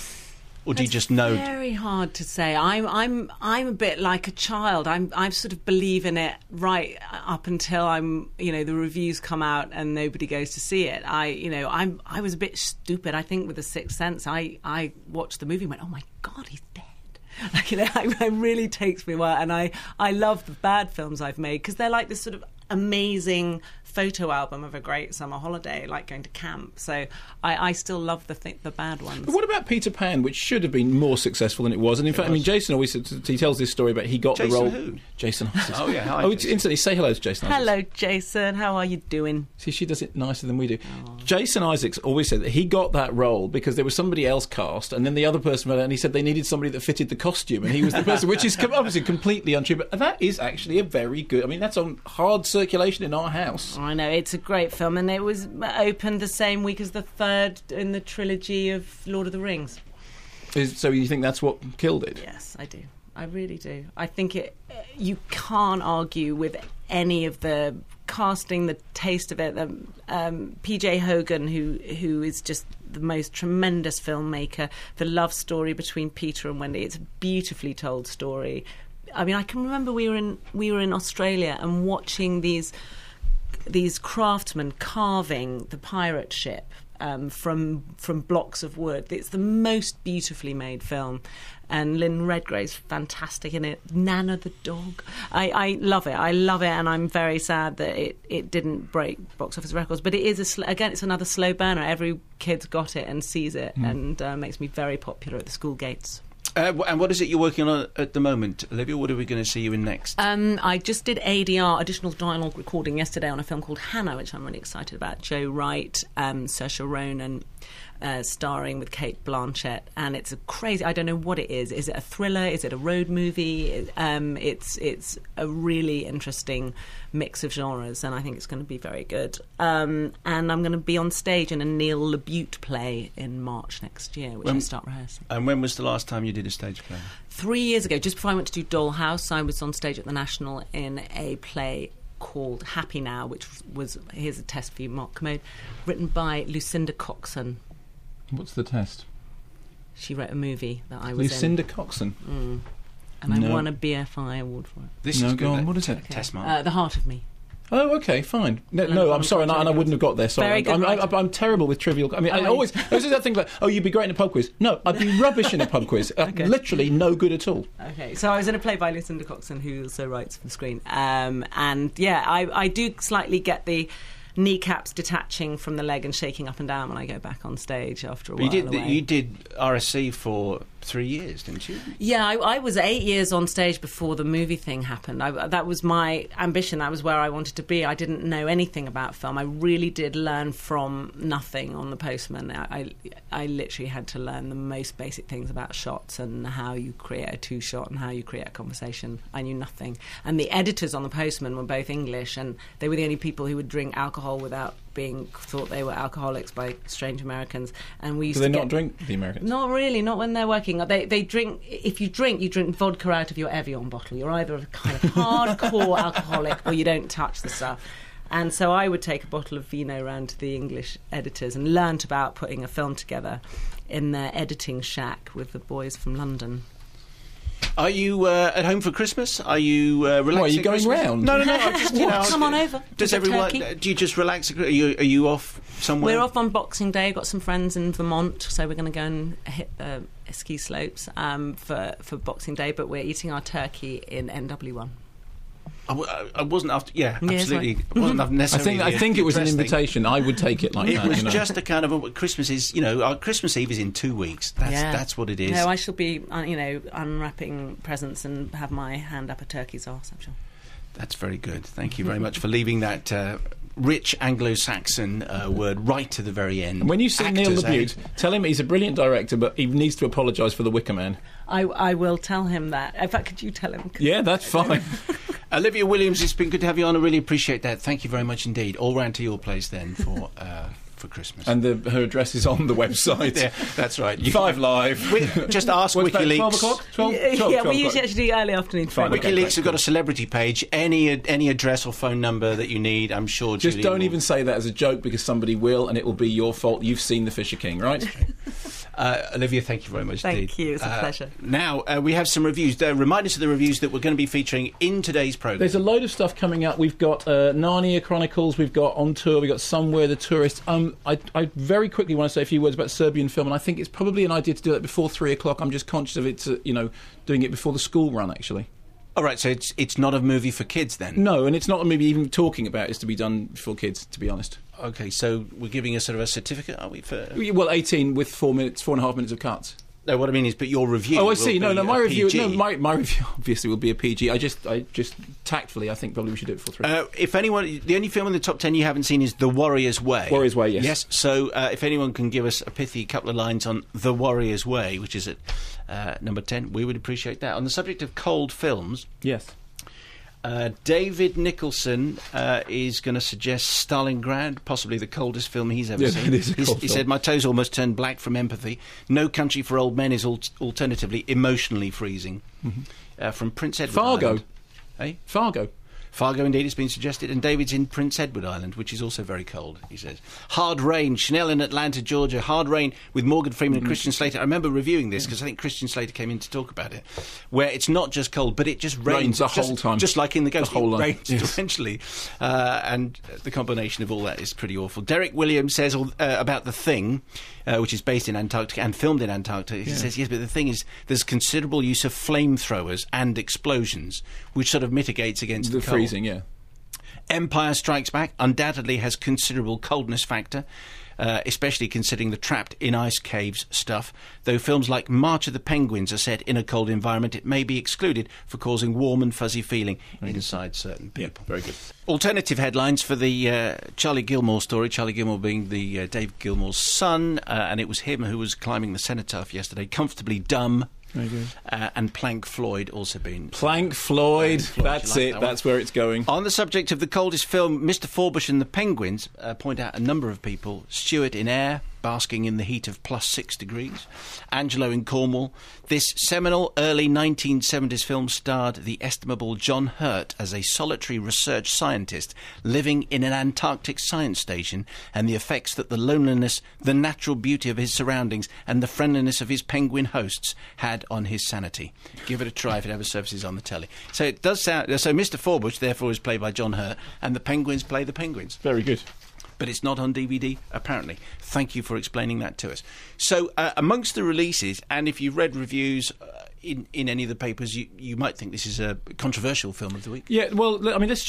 Or do That's you just know? Very hard to say. I'm I'm I'm a bit like a child. I'm I sort of believe in it right up until I'm you know the reviews come out and nobody goes to see it. I you know I'm I was a bit stupid. I think with The Sixth Sense, I I watched the movie and went, oh my God, he's dead. Like, you know, it, it really takes me a while. And I I love the bad films I've made because they're like this sort of amazing photo album of a great summer holiday, like going to camp. So I, I still love the th- the bad ones. But what about Peter Pan, which should have been more successful than it was? And in it fact, was. I mean, Jason always he tells this story about he got Jason the role. Who? Jason. Oh yeah. Hi, oh, Jason. instantly say hello to Jason. Isaacs. Hello, Jason. How are you doing? See, she does it nicer than we do. Oh. Jason Isaacs always said that he got that role because there was somebody else cast, and then the other person went out, and he said they needed somebody that fitted the costume, and he was the person, which is obviously completely untrue. But that is actually a very good. I mean, that's on hard circulation in our house. I know, it's a great film, and it was opened the same week as the third in the trilogy of Lord of the Rings. Is, so you think that's what killed it? Yes, I do. I really do. I think it. You can't argue with any of the casting, the taste of it. The, um, P J Hogan, who who is just the most tremendous filmmaker. The love story between Peter and Wendy. It's a beautifully told story. I mean, I can remember we were in we were in Australia and watching these. these craftsmen carving the pirate ship um, from from blocks of wood. It's the most beautifully made film, and Lynn Redgrave's fantastic in it. Nana the dog. I, I love it. I love it, and I'm very sad that it, it didn't break box office records. But it is a sl- again, it's another slow burner. Every kid's got it and sees it, mm. and uh, makes me very popular at the school gates. Uh, and what is it you're working on at the moment, Olivia? What are we going to see you in next? Um, I just did A D R, additional dialogue recording, yesterday on a film called Hannah, which I'm really excited about. Joe Wright, um, Saoirse Ronan, uh, starring with Cate Blanchett, and it's a crazy. I don't know what it is. Is it a thriller? Is it a road movie? Um, it's it's a really interesting mix of genres, and I think it's going to be very good. Um, and I'm going to be on stage in a Neil LaBute play in March next year, which when, I start rehearsing. And when was the last time you did a stage play? Three years ago, just before I went to do Dollhouse, I was on stage at the National in a play called Happy Now, which was, here's a test for you, Mark Commode, written by Lucinda Coxon. What's the test? She wrote a movie that I was Lucinda in. Lucinda Coxon? Mm. And no. I won a B F I award for it. This no, is go good. on, what is it? Okay. Test Mark. Uh, The Heart of Me. Oh, okay, fine. No, no I'm sorry, and I, and I wouldn't have got there. Sorry, Very good I'm, I'm, writing. I'm terrible with trivial. I mean, I Oh, always this is that thing like, oh, you'd be great in a pub quiz. No, I'd be rubbish in a pub quiz. Uh, Okay. Literally no good at all. Okay, so I was in a play by Lucinda Coxon, who also writes for the screen. Um, and yeah, I, I do slightly get the kneecaps detaching from the leg and shaking up and down when I go back on stage after a But while you did away. you did R S C for three years, didn't you? Yeah, I, I was eight years on stage before the movie thing happened. I, that was my ambition. That was where I wanted to be. I didn't know anything about film. I really did learn from nothing on The Postman. I, I, I literally had to learn the most basic things about shots and how you create a two-shot and how you create a conversation. I knew nothing. And the editors on The Postman were both English, and they were the only people who would drink alcohol without being thought they were alcoholics by strange Americans. And we used Do they to not get, drink, the Americans? Not really, not when they're working. They they drink. If you drink, you drink vodka out of your Evian bottle. You're either a kind of hardcore alcoholic or you don't touch the stuff. And so I would take a bottle of vino round to the English editors and learnt about putting a film together in their editing shack with the boys from London. Are you uh, at home for Christmas? Are you uh, relaxing? What, are you going Christmas? round? No, no, no. I'm just, you know, Come on over. Does With a everyone? turkey. uh, Do you just relax? Are you, are you off somewhere? We're off on Boxing Day. Got some friends in Vermont, so we're going to go and hit the ski slopes um, for for Boxing Day. But we're eating our turkey in N W one. I, w- I wasn't after. Yeah, Yeah, absolutely. sorry. It wasn't I necessarily. think I the think it was an address thing. invitation. I would take it like It that. was you know. just a kind of a Christmas is. You know, our Christmas Eve is in two weeks. That's Yeah. that's what it is. No, I shall be, uh, you know, unwrapping presents and have my hand up a turkey's arse, I'm sure. That's very good. Thank you very much for leaving that uh, rich Anglo-Saxon uh, word right to the very end. When you see Neil Actors, eh? LaBute, tell him he's a brilliant director, but he needs to apologise for The Wicker Man. I, I will tell him that. In fact, could you tell him? Yeah, that's fine. Olivia Williams, it's been good to have you on. I really appreciate that. Thank you very much indeed. All round to your place then for uh, for Christmas. And the, her address is on the website. Yeah, that's right. You Five Live. We, just ask What's that, WikiLeaks. twelve o'clock? twelve, yeah, twelve, yeah, twelve we usually o'clock. actually do early afternoon. Fine, program. okay. WikiLeaks have got a celebrity page. Any any address or phone number that you need, I'm sure. Just Julian don't will- even say that as a joke, because somebody will, and it will be your fault. You've seen The Fisher King, right? Uh, Olivia, thank you very much Thank indeed. you, it's a Uh, pleasure. Now, uh, we have some reviews. Uh, remind us of the reviews that we're going to be featuring in today's programme. There's a load of stuff coming up. We've got uh, Narnia Chronicles, we've got On Tour, we've got Somewhere the Tourist. Um, I, I very quickly want to say a few words about Serbian film, and I think it's probably an idea to do it before three o'clock. I'm just conscious of it, to, you know, doing it before the school run, actually. All right, so it's it's not a movie for kids then? No, and it's not a movie even talking about is to be done before kids, to be honest. Okay, so we're giving a sort of a certificate, are we? For Well, eighteen with four minutes, four and a half minutes of cuts. No, what I mean is, but your review. Oh, I will see. No, be no, a my review. P G. No, my my review obviously will be a P G. I just, I just tactfully, I think probably we should do it for three. Uh, if anyone, the only film in the top ten you haven't seen is The Warrior's Way. Warrior's Way, yes. Yes. So, uh, if anyone can give us a pithy couple of lines on The Warrior's Way, which is at uh, number ten, we would appreciate that. On the subject of cold films, Yes. uh, David Nicholson uh, is going to suggest Stalingrad, possibly the coldest film he's ever Yeah, seen. it is a He's- cold he film. said, "My toes almost turned black from empathy. No Country for Old Men is al- alternatively emotionally freezing." Uh, from Prince Edward Fargo. Island. Eh? Fargo. Fargo, indeed, it's been suggested, and David's in Prince Edward Island, which is also very cold, he says. Hard Rain, Chanel in Atlanta, Georgia. Hard Rain with Morgan Freeman and Christian Slater. I remember reviewing this because I think Christian Slater came in to talk about it, where it's not just cold, but it just rains, Rains the just, whole time. just like in The Ghost. The whole it time. rains Yes. torrentially, uh, and the combination of all that is pretty awful. Derek Williams says uh, about The Thing, uh, which is based in Antarctica and filmed in Antarctica. He says, yes, but the thing is, there's considerable use of flamethrowers and explosions, which sort of mitigates against the, The cold. freezing, yeah. Empire Strikes Back undoubtedly has considerable coldness factor, uh, especially considering the trapped in ice caves stuff. Though films like March of the Penguins are set in a cold environment, it may be excluded for causing warm and fuzzy feeling inside certain people. Very good. Alternative headlines for the uh, Charlie Gilmore story, Charlie Gilmore being the uh, Dave Gilmore's son, uh, and it was him who was climbing the cenotaph yesterday, comfortably dumb. Very good. Uh, and Plank Floyd also been... Plank Floyd. Plank Floyd, That's you like it. that That's one? where it's going. On the subject of the coldest film, Mister Forbush and the Penguins uh, point out a number of people. Stuart in Air, basking in the heat of plus six degrees. Angelo in Cornwall. This seminal early nineteen seventies film starred the estimable John Hurt as a solitary research scientist living in an Antarctic science station, and the effects that the loneliness, the natural beauty of his surroundings, and the friendliness of his penguin hosts had on his sanity. Give it a try if it ever surfaces on the telly. So it does sound... So Mister Forbush, therefore, is played by John Hurt, and the Penguins play the Penguins. Very good. But it's not on D V D, apparently. Thank you for explaining that to us. So, uh, amongst the releases, and if you've read reviews uh, in, in any of the papers, you, you might think this is a controversial film of the week. Yeah, well, I mean, let's just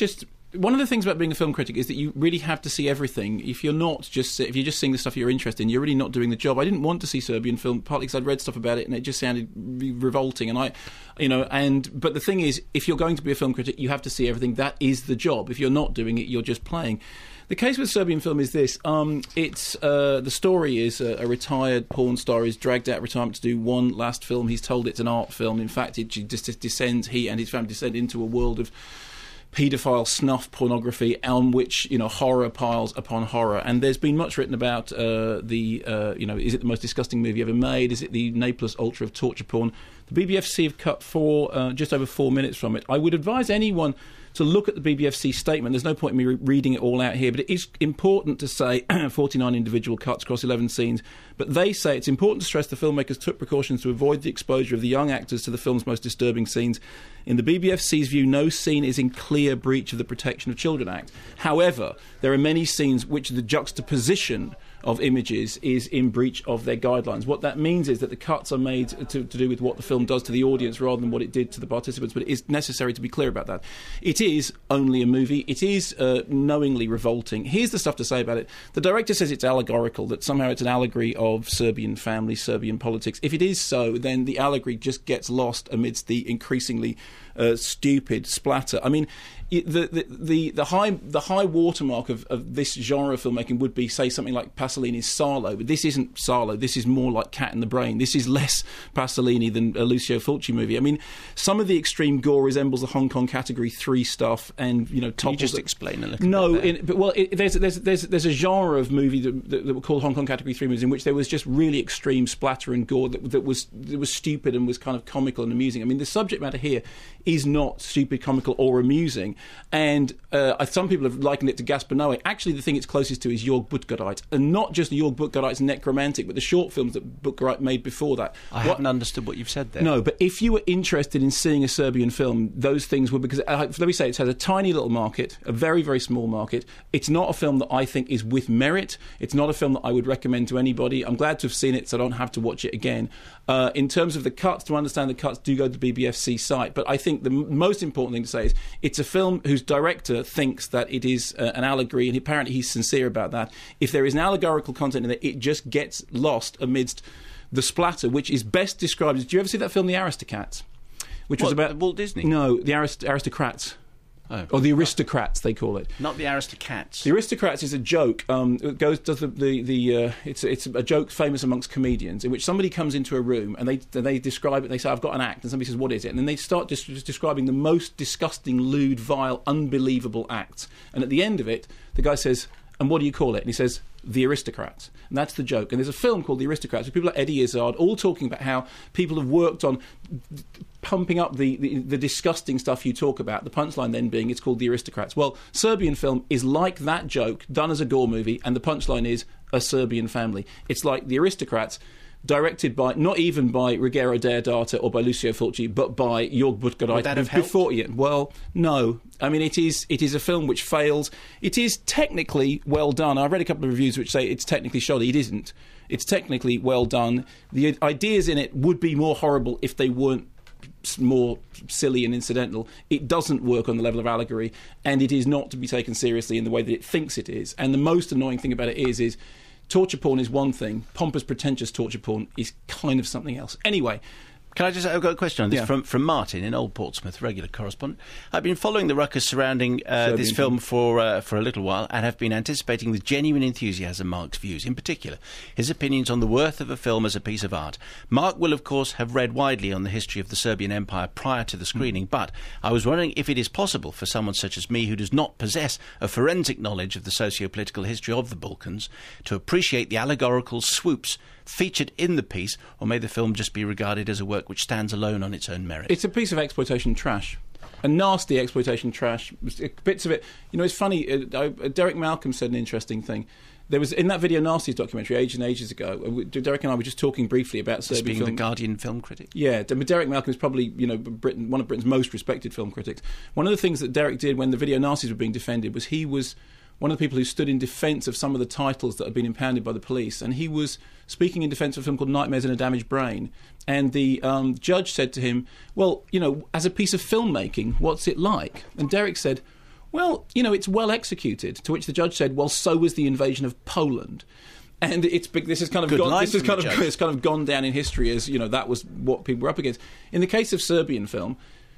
one of the things about being a film critic is that you really have to see everything. If you're not just if you're just seeing the stuff you're interested in, you're really not doing the job. I didn't want to see Serbian film partly because I'd read stuff about it and it just sounded re- revolting. And I, you know, and but the thing is, if you're going to be a film critic, you have to see everything. That is the job. If you're not doing it, you're just playing. The case with Serbian film is this. Um, it's uh, the story is a, a retired porn star is dragged out of retirement to do one last film. He's told it's an art film. In fact, it just descends. He and his family descend into a world of paedophile snuff pornography on which, you know, horror piles upon horror. And there's been much written about uh, the, uh, you know, is it the most disgusting movie ever made? Is it the ne plus ultra of torture porn? The B B F C have cut four, uh, just over four minutes from it. I would advise anyone to look at the B B F C statement. There's no point in me re- reading it all out here, but it is important to say forty-nine individual cuts across eleven scenes. But they say it's important to stress the filmmakers took precautions to avoid the exposure of the young actors to the film's most disturbing scenes. In the B B F C's view, no scene is in clear breach of the Protection of Children Act. However, there are many scenes which the juxtaposition of images is in breach of their guidelines. What that means is that the cuts are made to, to do with what the film does to the audience rather than what it did to the participants, but it is necessary to be clear about that. It is only a movie. It is uh, knowingly revolting. Here's the stuff to say about it. The director says it's allegorical, that somehow it's an allegory of Serbian family, Serbian politics. If it is so, then the allegory just gets lost amidst the increasingly uh, stupid splatter. I mean, The, the the the high the high watermark of, of this genre of filmmaking would be, say, something like Pasolini's Sarlo, but this isn't Sarlo. This is more like Cat in the Brain. This is less Pasolini than a Lucio Fulci movie. I mean, some of the extreme gore resembles the Hong Kong Category Three stuff, and you know, Can you just that, explain a little no, bit? No, but well, it, there's there's there's there's a genre of movie that, that, that were called Hong Kong Category Three movies in which there was just really extreme splatter and gore that, that was that was stupid and was kind of comical and amusing. I mean, the subject matter here is not stupid, comical, or amusing, and Uh, some people have likened it to Gaspar Noé. Actually, the thing it's closest to is Jörg Buttgereit, and not just Jörg Buttgereit's Necromantic, but the short films that Buttgereit made before that. I what, haven't understood what you've said there. No, but if you were interested in seeing a Serbian film, those things were because, uh, let me say, it has a tiny little market, a very, very small market. It's not a film that I think is with merit. It's not a film that I would recommend to anybody. I'm glad to have seen it, so I don't have to watch it again. Uh, in terms of the cuts, to understand the cuts, do go to the B B F C site. But I think the m- most important thing to say is it's a film whose director thinks that it is uh, an allegory, and apparently he's sincere about that. If there is an allegorical content in it, it just gets lost amidst the splatter, which is best described as... Do you ever see that film, The Aristocats? Which what, was about... Walt Disney? No, The Arist- Aristocrats. Oh. Or The Aristocrats, they call it. Not The Aristocats. The Aristocrats is a joke. Um, it goes does the the, the uh, it's it's a joke famous amongst comedians in which somebody comes into a room and they they describe it. They say, "I've got an act," and somebody says, "What is it?" And then they start just, just describing the most disgusting, lewd, vile, unbelievable acts. And at the end of it, the guy says, "And what do you call it?" And he says, The Aristocrats. And that's the joke. And there's a film called The Aristocrats with people like Eddie Izzard all talking about how people have worked on pumping up the, the, the disgusting stuff you talk about, the punchline then being it's called The Aristocrats. Well, Serbian film is like that joke done as a gore movie, and the punchline is a Serbian family. It's like The Aristocrats, directed by, not even by Ruggero Deodati or by Lucio Fulci, but by Jörg Buttgereit. Would that have helped? Before you. Well, no. I mean, it is it is a film which fails. It is technically well done. I've read a couple of reviews which say it's technically shoddy. It isn't. It's technically well done. The ideas in it would be more horrible if they weren't more silly and incidental. It doesn't work on the level of allegory, and it is not to be taken seriously in the way that it thinks it is. And the most annoying thing about it is, is torture porn is one thing. Pompous, pretentious torture porn is kind of something else. Anyway, Can I just... I've got a question on this Yeah. from, from Martin in Old Portsmouth, regular correspondent. I've been following the ruckus surrounding uh, this film for uh, for a little while and have been anticipating with genuine enthusiasm Mark's views, in particular his opinions on the worth of a film as a piece of art. Mark will, of course, have read widely on the history of the Serbian Empire prior to the screening, mm. but I was wondering if it is possible for someone such as me, who does not possess a forensic knowledge of the socio-political history of the Balkans, to appreciate the allegorical swoops featured in the piece, or may the film just be regarded as a work which stands alone on its own merit? It's a piece of exploitation trash. A nasty exploitation trash. Bits of it... You know, it's funny, uh, Derek Malcolm said an interesting thing. There was, in that Video Nasties documentary, ages and ages ago, Derek and I were just talking briefly about Serbian being film. the Guardian film critic? Yeah, Derek Malcolm is probably, you know, Britain, one of Britain's most respected film critics. One of the things that Derek did when the Video Nasties were being defended was he was one of the people who stood in defence of some of the titles that had been impounded by the police, and he was speaking in defence of a film called Nightmares in a Damaged Brain. And the um, judge said to him, well, you know, as a piece of filmmaking, what's it like? And Derek said, well, you know, it's well executed. To which the judge said, well, so was the invasion of Poland. And it's this has kind of Good gone, line this has from kind the of judge. it's kind of gone down in history as, you know, that was what people were up against. In the case of Serbian film,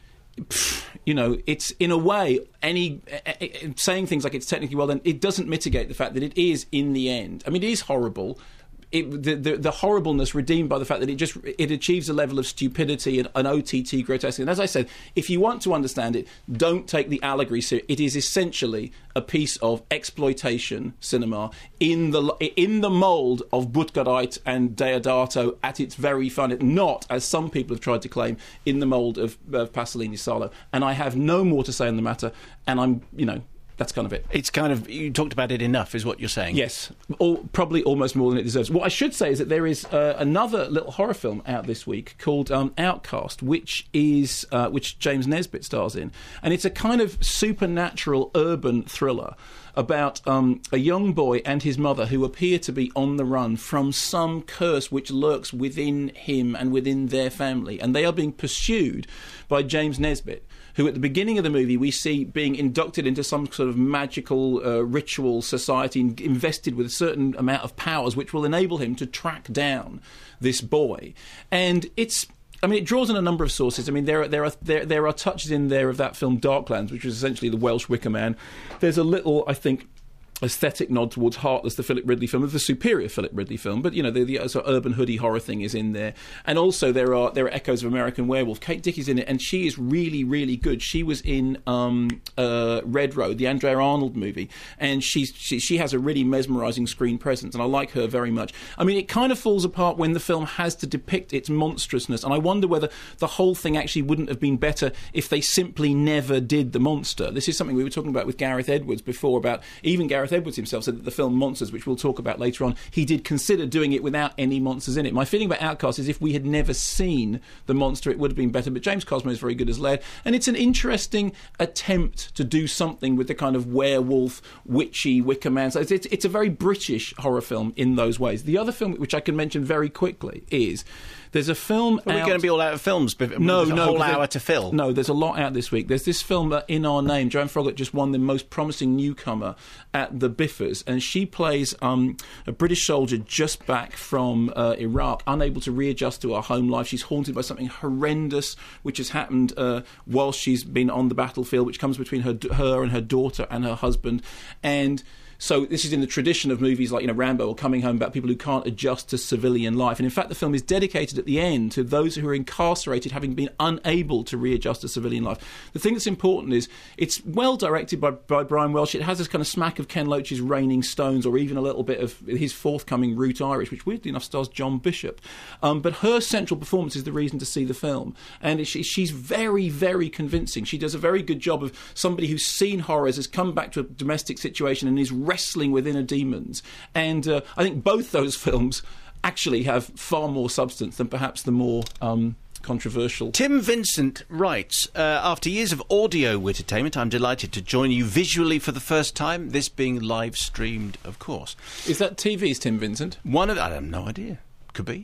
pff, you know, it's in a way any uh, uh, saying things like it's technically well done, it doesn't mitigate the fact that it is in the end. I mean, it is horrible. It, the, the, the horribleness redeemed by the fact that it just it achieves a level of stupidity and an O T T grotesque. And as I said, if you want to understand it, don't take the allegory seriously. It is essentially a piece of exploitation cinema in the in the mould of Butgarite and Deodato at its very finest, not, as some people have tried to claim, in the mould of, of Pasolini Salo. And I have no more to say on the matter. And I'm, you know. That's kind of it. It's kind of, you talked about it enough, is what you're saying. Yes, all, probably almost more than it deserves. What I should say is that there is uh, another little horror film out this week called um, Outcast, which is uh, which James Nesbitt stars in, and it's a kind of supernatural urban thriller about um, a young boy and his mother who appear to be on the run from some curse which lurks within him and within their family, and they are being pursued by James Nesbitt, who at the beginning of the movie we see being inducted into some sort of magical uh, ritual society invested with a certain amount of powers which will enable him to track down this boy. And it's... I mean, it draws on a number of sources. I mean, there are there are there, there are touches in there of that film Darklands, which was essentially the Welsh Wicker Man. There's a little, I think, aesthetic nod towards Heartless, the Philip Ridley film, the superior Philip Ridley film, but you know the, the sort of urban hoodie horror thing is in there, and also there are there are echoes of American Werewolf. Kate Dickey's in it, and she is really really good. She was in um, uh, Red Road, the Andrea Arnold movie, and she's she, she has a really mesmerising screen presence, and I like her very much. I mean, it kind of falls apart when the film has to depict its monstrousness, and I wonder whether the whole thing actually wouldn't have been better if they simply never did the monster. This is something we were talking about with Gareth Edwards before, about even Gareth Edwards himself said that the film Monsters, which we'll talk about later on, he did consider doing it without any monsters in it. My feeling about Outcast is if we had never seen the monster, it would have been better, but James Cosmo is very good as Laird, and it's an interesting attempt to do something with the kind of werewolf, witchy, Wicker Man. So it's, it's, it's a very British horror film in those ways. The other film, which I can mention very quickly, is there's a film Are we out... going to be all out of films? But No, there's a no. whole there- hour to fill. No, there's a lot out this week. There's this film, uh, In Our Name. Joanne Froggatt just won the most promising newcomer at the Biffers, and she plays um, a British soldier just back from uh, Iraq, unable to readjust to her home life. She's haunted by something horrendous which has happened uh, whilst she's been on the battlefield, which comes between her, her and her daughter and her husband. And so this is in the tradition of movies like, you know, Rambo or Coming Home, about people who can't adjust to civilian life. And in fact, the film is dedicated at the end to those who are incarcerated having been unable to readjust to civilian life. The thing that's important is it's well directed by, by Brian Welsh. It has this kind of smack of Ken Loach's Raining Stones, or even a little bit of his forthcoming Root Irish, which weirdly enough stars John Bishop. Um, but her central performance is the reason to see the film. And she, she's very, very convincing. She does a very good job of somebody who's seen horrors, has come back to a domestic situation and is wrestling with inner demons. And uh, I think both those films actually have far more substance than perhaps the more um, controversial. Tim Vincent writes, uh, after years of audio entertainment, I'm delighted to join you visually for the first time, this being live streamed, of course. Is that T V's Tim Vincent? One of I have no idea. Could be.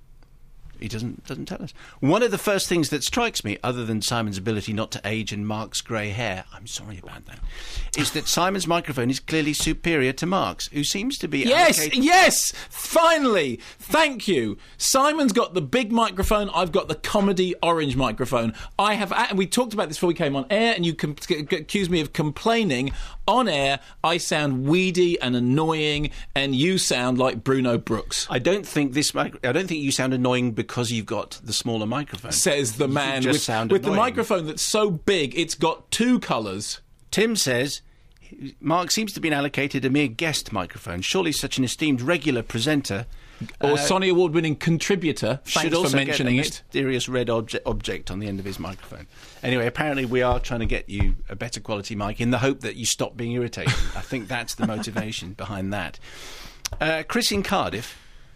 He doesn't doesn't tell us. One of the first things that strikes me, other than Simon's ability not to age and Mark's grey hair, I'm sorry about that, is that Simon's microphone is clearly superior to Mark's, who seems to be Yes, allocated- yes! Finally! Thank you. Simon's got the big microphone, I've got the comedy orange microphone. I have, and we talked about this before we came on air, and you com- accused me of complaining. On air, I sound weedy and annoying, and you sound like Bruno Brooks. I don't think this. Mic- I don't think you sound annoying because you've got the smaller microphone. Says the man You just with, sound with the annoying. microphone that's so big it's got two colours. Tim says, Mark seems to have been allocated a mere guest microphone. Surely such an esteemed regular presenter Or uh, Sonny Award-winning contributor. should Thanks also for mentioning get a it. mysterious red obje- object on the end of his microphone. Anyway, apparently we are trying to get you a better quality mic in the hope that you stop being irritated. I think that's the motivation behind that. Uh, Chris in Cardiff.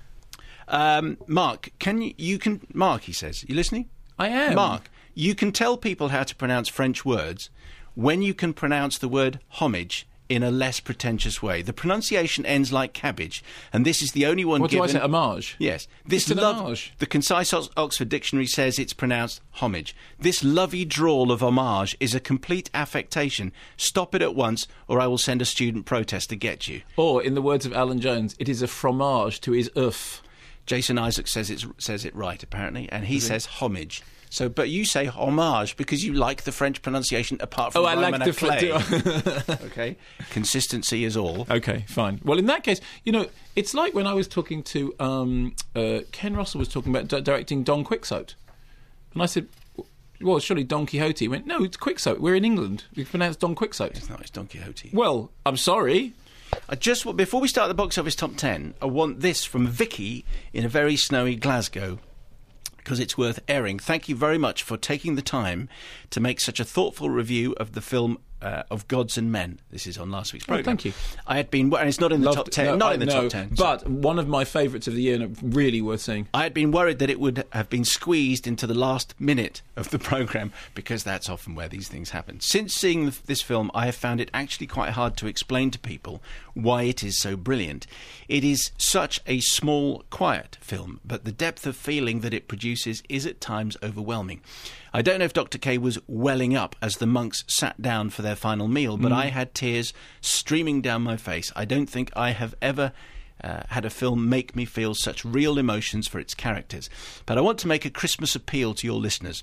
Um, Mark, can you, you can... Mark, he says. You listening? I am. Mark, you can tell people how to pronounce French words when you can pronounce the word homage in a less pretentious way. The pronunciation ends like cabbage, and this is the only one What given... do I say, homage? Yes. This It's an love, homage. The concise Ox- Oxford Dictionary says it's pronounced homage. This lovey drawl of homage is a complete affectation. Stop it at once, or I will send a student protest to get you. Or, in the words of Alan Jones, it is a fromage to his oeuf. Jason Isaac says it says it right, apparently, and he says homage. So, but you say homage because you like the French pronunciation, apart from Oh, I like Roman the Clay. Okay, consistency is all. Okay, fine. Well, in that case, you know, it's like when I was talking to um, uh, Ken Russell was talking about d- directing Don Quixote, and I said, "Well, surely Don Quixote." He went, "No, it's Quixote. We're in England. We pronounce Don Quixote." It's not. It's Don Quixote. Well, I'm sorry. I just before we start the box office top ten, I want this from Vicky in a very snowy Glasgow, because it's worth airing. Thank you very much for taking the time to make such a thoughtful review of the film uh, of Gods and Men. This is on last week's programme. Oh, thank you. I had been, and it's not in the Loved- top ten. no, not I- in the no, top ten. But one of my favourites of the year, and really worth seeing. I had been worried that it would have been squeezed into the last minute of the programme, because that's often where these things happen. Since seeing th- this film, I have found it actually quite hard to explain to people why it is so brilliant. It is such a small, quiet film, but the depth of feeling that it produces is at times overwhelming. I don't know if Doctor K was welling up as the monks sat down for their final meal, but I had tears streaming down my face. I don't think I have ever uh, had a film make me feel such real emotions for its characters. But I want to make a Christmas appeal to your listeners.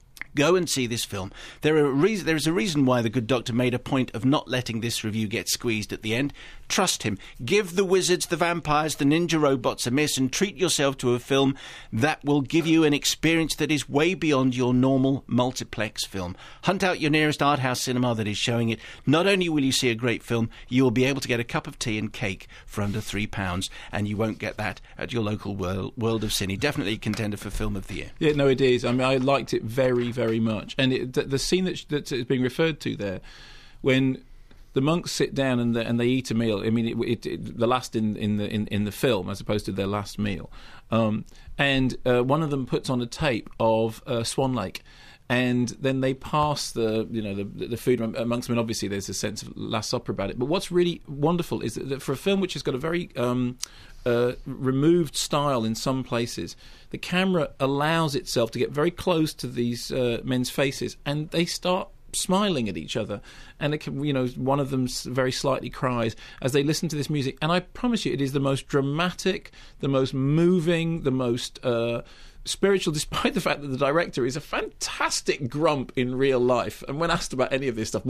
Go and see this film. There, are reas- there is a reason why the good doctor made a point of not letting this review get squeezed at the end. Trust him. Give the wizards, the vampires, the ninja robots a miss, and treat yourself to a film that will give you an experience that is way beyond your normal multiplex film. Hunt out your nearest art house cinema that is showing it. Not only will you see a great film, you will be able to get a cup of tea and cake for under three pounds, and you won't get that at your local world, world of Cine. Definitely a contender for Film of the Year. Yeah, no, it is. I mean, I liked it very, very much. And it, the, the scene that, that is being referred to there, when the monks sit down and, the, and they eat a meal. I mean, it, it, it, the last in, in the in, in the film, as opposed to their last meal. Um, and uh, one of them puts on a tape of uh, Swan Lake. And then they pass the, you know, the, the food amongst them. And obviously, there's a sense of Last Supper about it. But what's really wonderful is that, that for a film which has got a very um, uh, removed style in some places, the camera allows itself to get very close to these uh, men's faces, and they start smiling at each other. And it can, you know, one of them very slightly cries as they listen to this music. And I promise you, it is the most dramatic, the most moving, the most Uh, spiritual, despite the fact that the director is a fantastic grump in real life, and when asked about any of this stuff,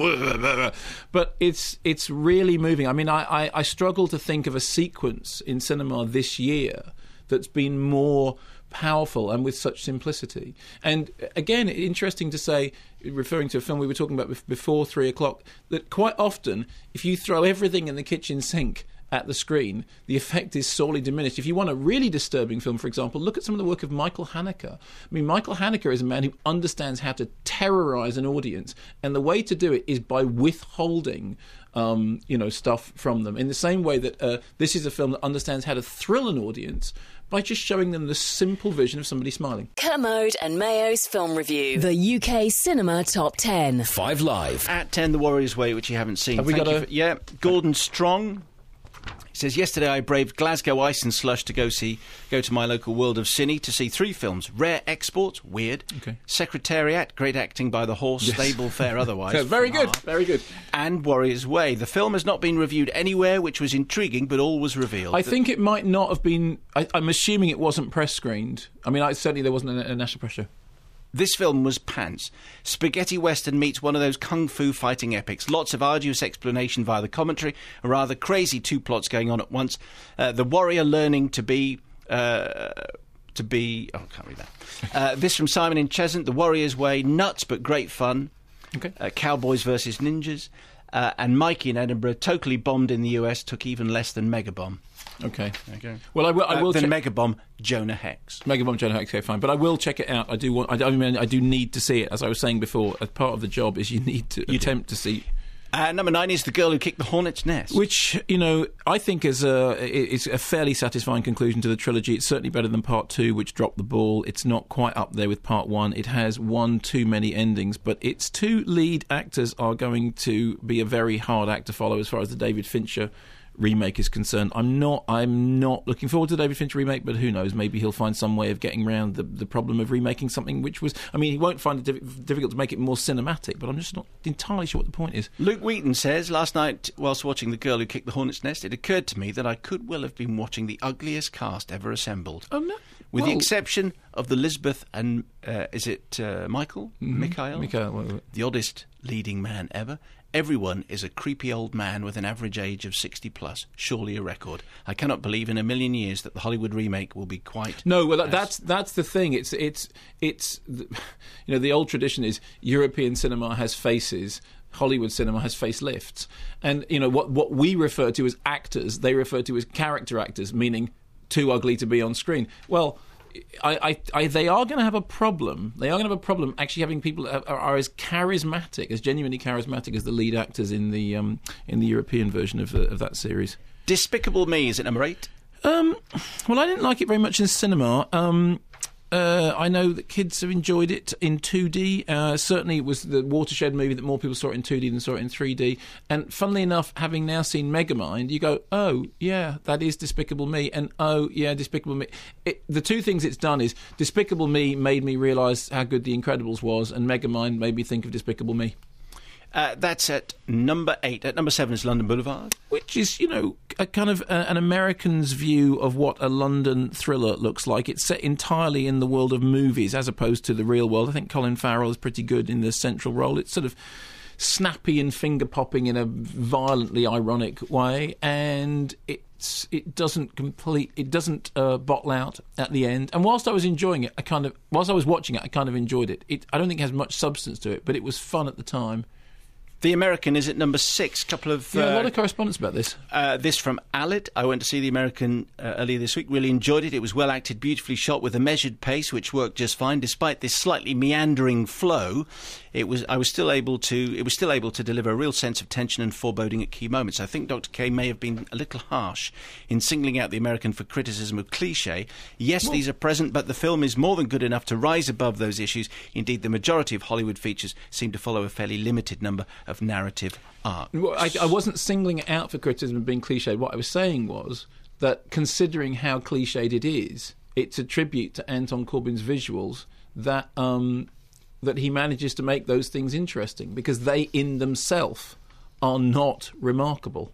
but it's it's really moving. I mean, I, I, I struggle to think of a sequence in cinema this year that's been more powerful and with such simplicity. And again, interesting to say, referring to a film we were talking about before three o'clock, that quite often, if you throw everything in the kitchen sink at the screen, the effect is sorely diminished. If you want a really disturbing film, for example, look at some of the work of Michael Haneke. I mean, Michael Haneke is a man who understands how to terrorise an audience, and the way to do it is by withholding um, you know, stuff from them. In the same way that uh, this is a film that understands how to thrill an audience by just showing them the simple vision of somebody smiling. Kermode and Mayo's Film Review. The U K Cinema Top ten. Five Live. At ten, The Warrior's Way, which you haven't seen. Have we Thank got you a- for- Yeah, Gordon Strong. He says, yesterday I braved Glasgow ice and slush to go see, go to my local World of Cine to see three films. Rare Exports, weird. Okay. Secretariat, great acting by the horse, Yes. stable fare otherwise. Very from good, Art. very good. And Warrior's Way. The film has not been reviewed anywhere, which was intriguing, but all was revealed. I think it might not have been. I, I'm assuming it wasn't press screened. I mean, I, certainly there wasn't a, a national press show. This film was pants. Spaghetti Western meets one of those kung fu fighting epics. Lots of arduous explanation via the commentary, a rather crazy two plots going on at once. Uh, the warrior learning to be... Uh, to be... Oh, I can't read that. Uh, this from Simon in Cheshunt, The Warrior's Way, nuts but great fun. Okay. Uh, Cowboys versus Ninjas. Uh, and Mikey in Edinburgh, totally bombed in the U S, took even less than Megabomb. Okay. Okay. Well, I will. I Uh, will than check. Megabomb, Jonah Hex. Megabomb Jonah Hex, okay, fine. But I will check it out. I do want. I, I mean, I do need to see it. As I was saying before, as part of the job is you need to You attempt to see. Uh, number nine is The Girl Who Kicked the Hornet's Nest. Which, you know, I think is a, is a fairly satisfying conclusion to the trilogy. It's certainly better than part two, which dropped the ball. It's not quite up there with part one. It has one too many endings, but its two lead actors are going to be a very hard act to follow as far as the David Fincher remake is concerned. I'm not I'm not looking forward to the David Fincher remake, but who knows, maybe he'll find some way of getting around the, the problem of remaking something which was, I mean, he won't find it diff- difficult to make it more cinematic, but I'm just not entirely sure what the point is. Luke Wheaton says, last night whilst watching The Girl Who Kicked the Hornet's Nest, it occurred to me that I could well have been watching the ugliest cast ever assembled. Oh no. With well, the exception of the Lisbeth and, uh, is it uh, Michael? Mm-hmm. Mikhail? Mikhail, wait, wait. The oddest leading man ever. Everyone is a creepy old man with an average age of sixty plus. Surely a record. I cannot believe in a million years that the Hollywood remake will be quite... No, well, that, that's that's the thing. It's it's it's you know, the old tradition is European cinema has faces, Hollywood cinema has facelifts, and you know what what we refer to as actors, they refer to as character actors, meaning too ugly to be on screen. Well, I, I, I, they are going to have a problem. They are going to have a problem actually having people that are, are as charismatic, as genuinely charismatic as the lead actors in the um, in the European version of, uh, of that series. Despicable Me, is it number eight? Um, well, I didn't like it very much in cinema. Um, uh, I know that kids have enjoyed it in two D. Uh, certainly it was the Watershed movie that more people saw it in two D than saw it in three D. And funnily enough, having now seen Megamind, you go, oh, yeah, that is Despicable Me. And oh, yeah, Despicable Me. It, the two things it's done is Despicable Me made me realise how good The Incredibles was, and Megamind made me think of Despicable Me. Uh, that's at number eight. At number seven is London Boulevard. Which is, you know, a kind of uh, an American's view of what a London thriller looks like. It's set entirely in the world of movies as opposed to the real world. I think Colin Farrell is pretty good in the central role. It's sort of snappy and finger-popping in a violently ironic way, and it's it doesn't complete, it doesn't uh, bottle out at the end. And whilst I was enjoying it, I kind of, whilst I was watching it, I kind of enjoyed it. it I don't think it has much substance to it, but it was fun at the time. The American is at number six. Couple of yeah, uh, a lot of correspondence about this. Uh, this from Alid. I went to see The American uh, earlier this week. Really enjoyed it. It was well acted, beautifully shot, with a measured pace, which worked just fine. Despite this slightly meandering flow, it was I was still able to it was still able to deliver a real sense of tension and foreboding at key moments. I think Doctor K may have been a little harsh in singling out The American for criticism of cliché. Yes, well, these are present, but the film is more than good enough to rise above those issues. Indeed, the majority of Hollywood features seem to follow a fairly limited number of narrative arcs. Well, I, I wasn't singling it out for criticism of being cliched. What I was saying was that considering how cliched it is, it's a tribute to Anton Corbijn's visuals that um, that he manages to make those things interesting, because they in themselves are not remarkable.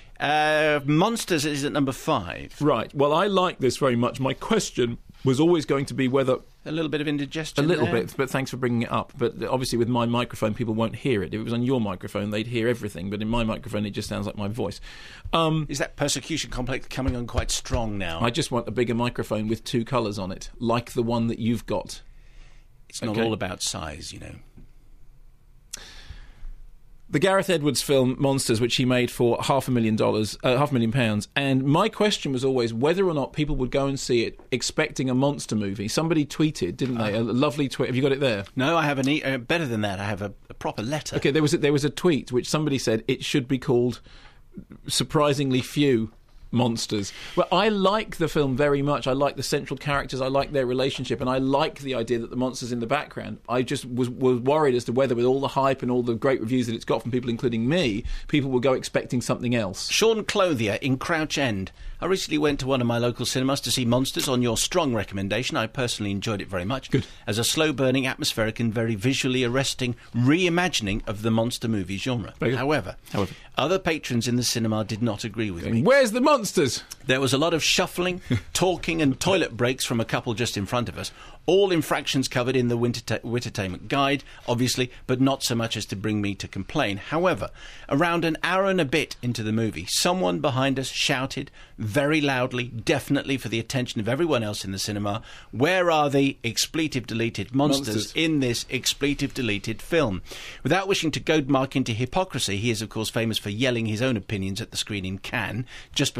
Uh, Monsters is at number five. Right. Well, I like this very much. My question was always going to be whether... A little bit of indigestion A little there. bit, but thanks for bringing it up. But obviously with my microphone, people won't hear it. If it was on your microphone, they'd hear everything. But in my microphone, it just sounds like my voice. Um, is that persecution complex coming on quite strong now? I just want a bigger microphone with two colours on it, like the one that you've got. It's not okay. all about size, you know. The Gareth Edwards film Monsters, which he made for half a million dollars, uh, half a million pounds, and my question was always whether or not people would go and see it expecting a monster movie. Somebody tweeted, didn't they? Uh, a lovely tweet. Have you got it there? No, I have an e- uh, better than that. I have a, a proper letter. Okay, there was a, there was a tweet which somebody said it should be called Surprisingly Few Monsters. Well, I like the film very much. I like the central characters. I like their relationship, and I like the idea that the monster's in the background. I just was, was worried as to whether, with all the hype and all the great reviews that it's got from people, including me, people will go expecting something else. Sean Clothier in Crouch End. I recently went to one of my local cinemas to see Monsters on your strong recommendation. I personally enjoyed it very much. Good. As a slow-burning, atmospheric and very visually arresting reimagining of the monster movie genre. However, However, other patrons in the cinema did not agree with me. Where's the monsters? There was a lot of shuffling, talking and toilet breaks from a couple just in front of us. All infractions covered in the Winter Wittertainment Guide, obviously, but not so much as to bring me to complain. However, around an hour and a bit into the movie, someone behind us shouted very loudly, definitely for the attention of everyone else in the cinema, "Where are the expletive-deleted monsters, monsters in this expletive-deleted film?" Without wishing to goad Mark into hypocrisy, he is, of course, famous for yelling his own opinions at the screen in Cannes just before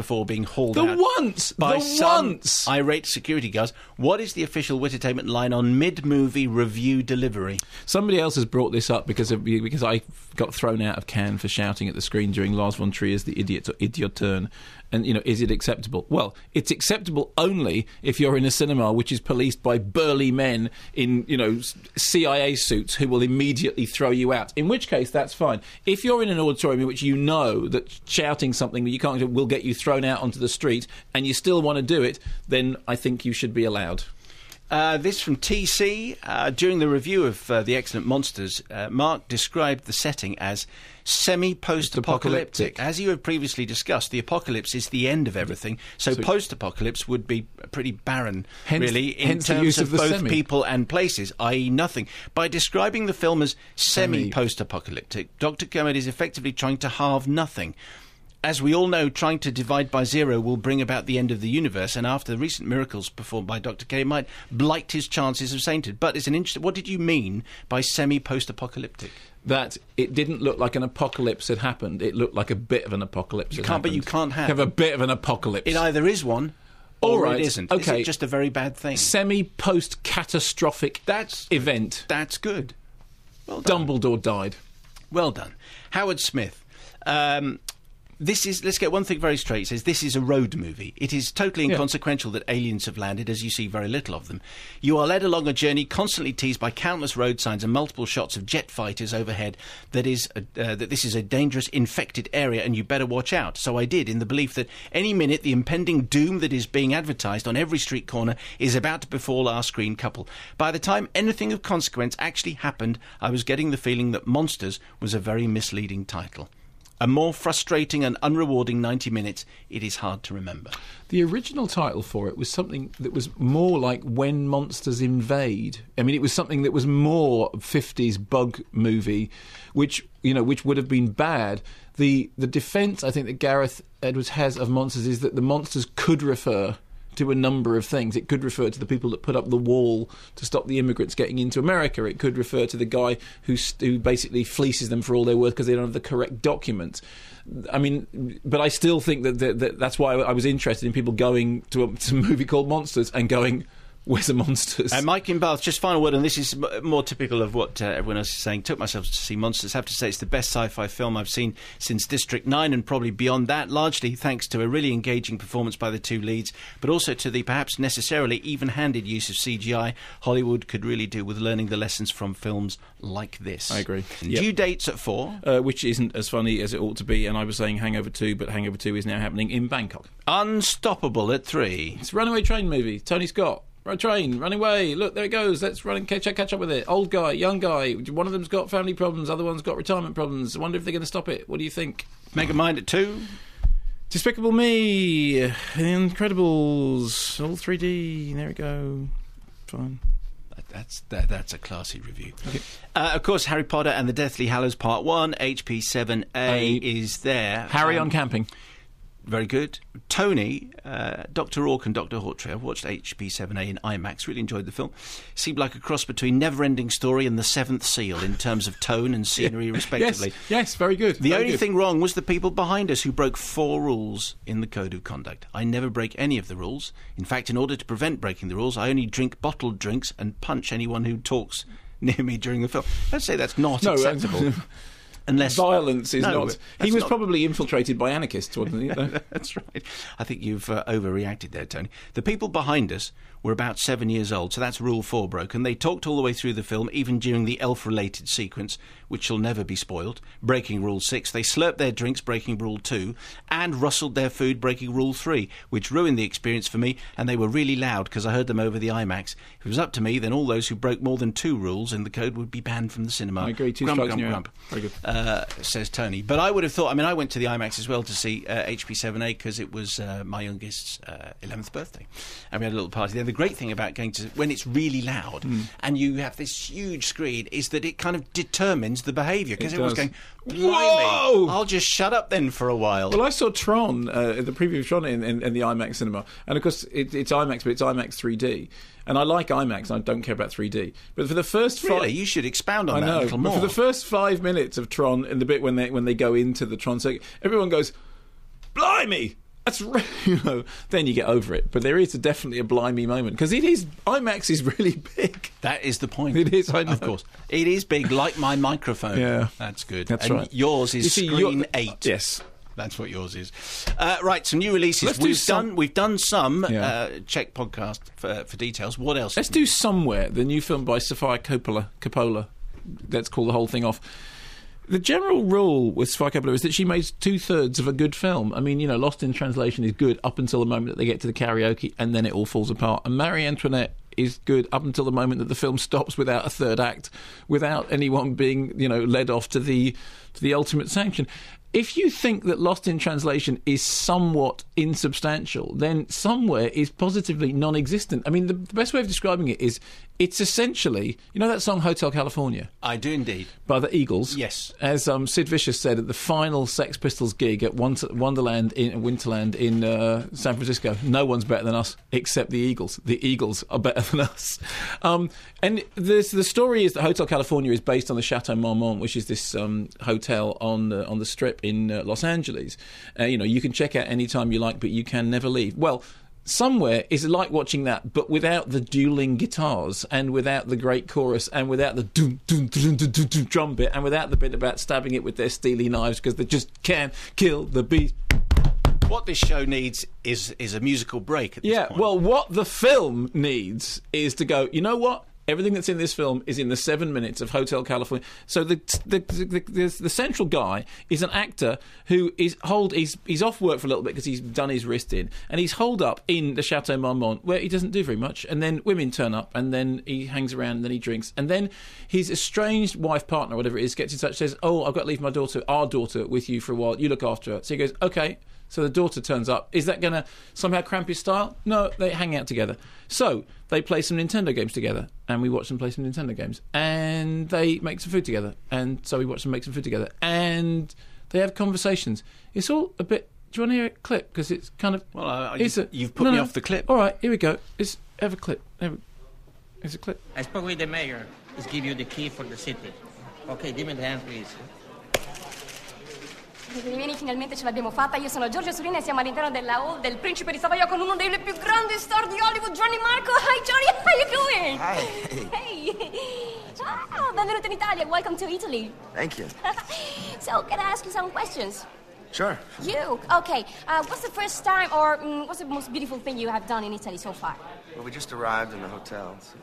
before being hauled The out once! by The some once! irate security guards. What is the official Wittertainment line on mid-movie review delivery? Somebody else has brought this up because of, because I got thrown out of Cannes for shouting at the screen during Lars von Trier's The Idiot or Idioturn. And, you know, is it acceptable? Well, it's acceptable only if you're in a cinema which is policed by burly men in, you know, C I A suits who will immediately throw you out. In which case, that's fine. If you're in an auditorium in which you know that shouting something that you can't do will get you thrown out onto the street and you still want to do it, then I think you should be allowed. Uh, this from T C. Uh, during the review of uh, The Excellent Monsters, uh, Mark described the setting as semi-post-apocalyptic. As you had previously discussed, the apocalypse is the end of everything, so, so post-apocalypse would be pretty barren, hence, really, in hence terms the use of, of the both semi. people and places, that is nothing. By describing the film as semi-post-apocalyptic, Doctor Kermode is effectively trying to halve nothing. As we all know, trying to divide by zero will bring about the end of the universe, and after the recent miracles performed by Doctor K, it might blight his chances of sainthood. But it's an interesting... What did you mean by semi-post-apocalyptic? That it didn't look like an apocalypse had happened. It looked like a bit of an apocalypse You had can't, happened. but you can't have... have a bit of an apocalypse. It either is one, All or right, it isn't. okay. Is it just a very bad thing? Semi-post-catastrophic That's event. That's good. Well done. Dumbledore died. Well done. Howard Smith. Um... This is, let's get one thing very straight. It says this is a road movie. It is totally inconsequential yeah. that aliens have landed, as you see very little of them. You are led along a journey constantly teased by countless road signs and multiple shots of jet fighters overhead that is a, uh, that this is a dangerous, infected area and you better watch out. So I did, in the belief that any minute the impending doom that is being advertised on every street corner is about to befall our screen couple. By the time anything of consequence actually happened, I was getting the feeling that Monsters was a very misleading title. A more frustrating and unrewarding ninety minutes, it is hard to remember. The original title for it was something that was more like When Monsters Invade. I mean, it was something that was more fifties bug movie, which, you know, which would have been bad. The the defence, I think, that Gareth Edwards has of monsters is that the monsters could refer to a number of things. It could refer to the people that put up the wall to stop the immigrants getting into America. It could refer to the guy who, who basically fleeces them for all they're worth because they don't have the correct documents. I mean, but I still think that, that, that that's why I was interested in people going to a, to a movie called Monsters and going, where's the monsters? Uh, Mike in Bath, just final word, and this is m- more typical of what uh, everyone else is saying. Took myself to see Monsters. Have to say it's the best sci-fi film I've seen since District nine and probably beyond that, largely thanks to a really engaging performance by the two leads, but also to the perhaps necessarily even-handed use of C G I. Hollywood could really do with learning the lessons from films like this. I agree. Yep. Due dates at four. Uh, which isn't as funny as it ought to be, and I was saying Hangover two, but Hangover two is now happening in Bangkok. Unstoppable at three. It's a runaway train movie. Tony Scott. Run train, run away. Look, there it goes. Let's run and catch, catch up with it. Old guy, young guy. One of them's got family problems. Other one's got retirement problems. I wonder if they're going to stop it. What do you think? Megamind at two. Despicable Me, The Incredibles, all three D. There we go. Fine. That's that, that's a classy review. Okay. Uh, of course, Harry Potter and the Deathly Hallows Part One. H P seven A is there. Harry um, on camping. Very good. Tony, uh, Doctor Ork and Doctor Hawtrey. I've watched H P seven A in IMAX. Really enjoyed the film. Seemed like a cross between Neverending Story and The Seventh Seal in terms of tone and scenery, yeah. respectively. Yes, yes, very good. The very only good. thing wrong was the people behind us who broke four rules in the Code of Conduct. I never break any of the rules. In fact, in order to prevent breaking the rules, I only drink bottled drinks and punch anyone who talks near me during the film. Let's say that's not no, acceptable. Unless violence is no, not. He was not, probably infiltrated by anarchists, wasn't he? That's right. I think you've uh, overreacted there, Tony. The people behind us were about seven years old, so that's rule four broken. They talked all the way through the film, even during the elf-related sequence, which shall never be spoiled, breaking rule six. They slurped their drinks, breaking rule two, and rustled their food, breaking rule three, which ruined the experience for me, and they were really loud because I heard them over the IMAX. If it was up to me, then all those who broke more than two rules in the code would be banned from the cinema. I agree. Two grump, strikes grump, and you're grump. Very good. Uh, says Tony. But I would have thought, I mean, I went to the IMAX as well to see uh, H P seven A because it was uh, my youngest's uh, eleventh birthday. And we had a little party there. The great thing about going to, when it's really loud mm. and you have this huge screen, is that it kind of determines the behaviour because everyone's going, whoa! I'll just shut up then for a while. Well, I saw Tron, uh, the preview of Tron in, in, in the IMAX cinema. And of course, it, it's IMAX, but it's IMAX three D. And I like IMAX, I don't care about three D. But for the first five... Really? You should expound on I that know, a little more. But for the first five minutes of Tron, and the bit when they when they go into the Tron circuit, everyone goes, blimey! That's re- you know, then you get over it. But there is a, definitely a blimey moment because it is IMAX is really big. That is the point. It is, I know. Of course, it is big, like my microphone. Yeah, that's good. That's and right. Yours is You see, screen your- eight. Yes. That's what yours is. Uh, right, some new releases. Let's do we've some- done. We've done some. Yeah. Uh, check podcast for, for details. What else? Let's do Somewhere, the new film by Sofia Coppola. Coppola. Let's call the whole thing off. The general rule with Sofia Coppola is that she makes two-thirds of a good film. I mean, you know, Lost in Translation is good up until the moment that they get to the karaoke, and then it all falls apart. And Marie Antoinette is good up until the moment that the film stops without a third act, without anyone being, you know, led off to the to the ultimate sanction. If you think that Lost in Translation is somewhat insubstantial, then Somewhere is positively non-existent. I mean, the, the best way of describing it is it's essentially, you know that song Hotel California? I do indeed. By the Eagles. Yes. As um, Sid Vicious said at the final Sex Pistols gig at Wonder- Wonderland in Winterland in uh, San Francisco, no one's better than us except the Eagles. The Eagles are better than us. Um, and this, the story is that Hotel California is based on the Chateau Marmont, which is this um, hotel on uh, on the Strip in uh, Los Angeles. Uh, you know, you can check out any time you like, but you can never leave. Well, Somewhere is like watching that, but without the dueling guitars and without the great chorus and without the doom, doom, doom, doom, doom, doom drum bit and without the bit about stabbing it with their steely knives because they just can't kill the beast. What this show needs is is a musical break at this Yeah, point. well, what the film needs is to go, you know what? Everything that's in this film is in the seven minutes of Hotel California. So the the the, the, the central guy is an actor who is hold he's he's off work for a little bit because he's done his wrist in, and he's holed up in the Chateau Marmont where he doesn't do very much. And then women turn up, and then he hangs around, and then he drinks, and then his estranged wife, partner, whatever it is, gets in touch, says, "Oh, I've got to leave my daughter, our daughter, with you for a while. You look after her." So he goes, "Okay." So the daughter turns up. Is that going to somehow cramp his style? No, they hang out together. So they play some Nintendo games together, and we watch them play some Nintendo games. And they make some food together, and so we watch them make some food together. And they have conversations. It's all a bit... Do you want to hear a clip? Because it's kind of... Well, uh, it's you've, a, you've put no, me no. off the clip. All right, here we go. It's, have a clip. Have a, here's a clip. I spoke with the mayor. He's give you the key for the city. Okay, give me the hand, please. Vieni, finalmente ce l'abbiamo fatta. Io sono Giorgia Surina e siamo all'interno della hall del Principe di Savoia con uno dei più grandi star di Hollywood, Johnny Marco. Hi, Johnny, how you doing? Hi. Hey. Ah, benvenuto in Italia. Welcome to Italy. Thank you. So, can I ask you some questions? Sure. You? Okay. Uh, what's the first time or um, what's the most beautiful thing you have done in Italy so far? Well, we just arrived in the hotel. So.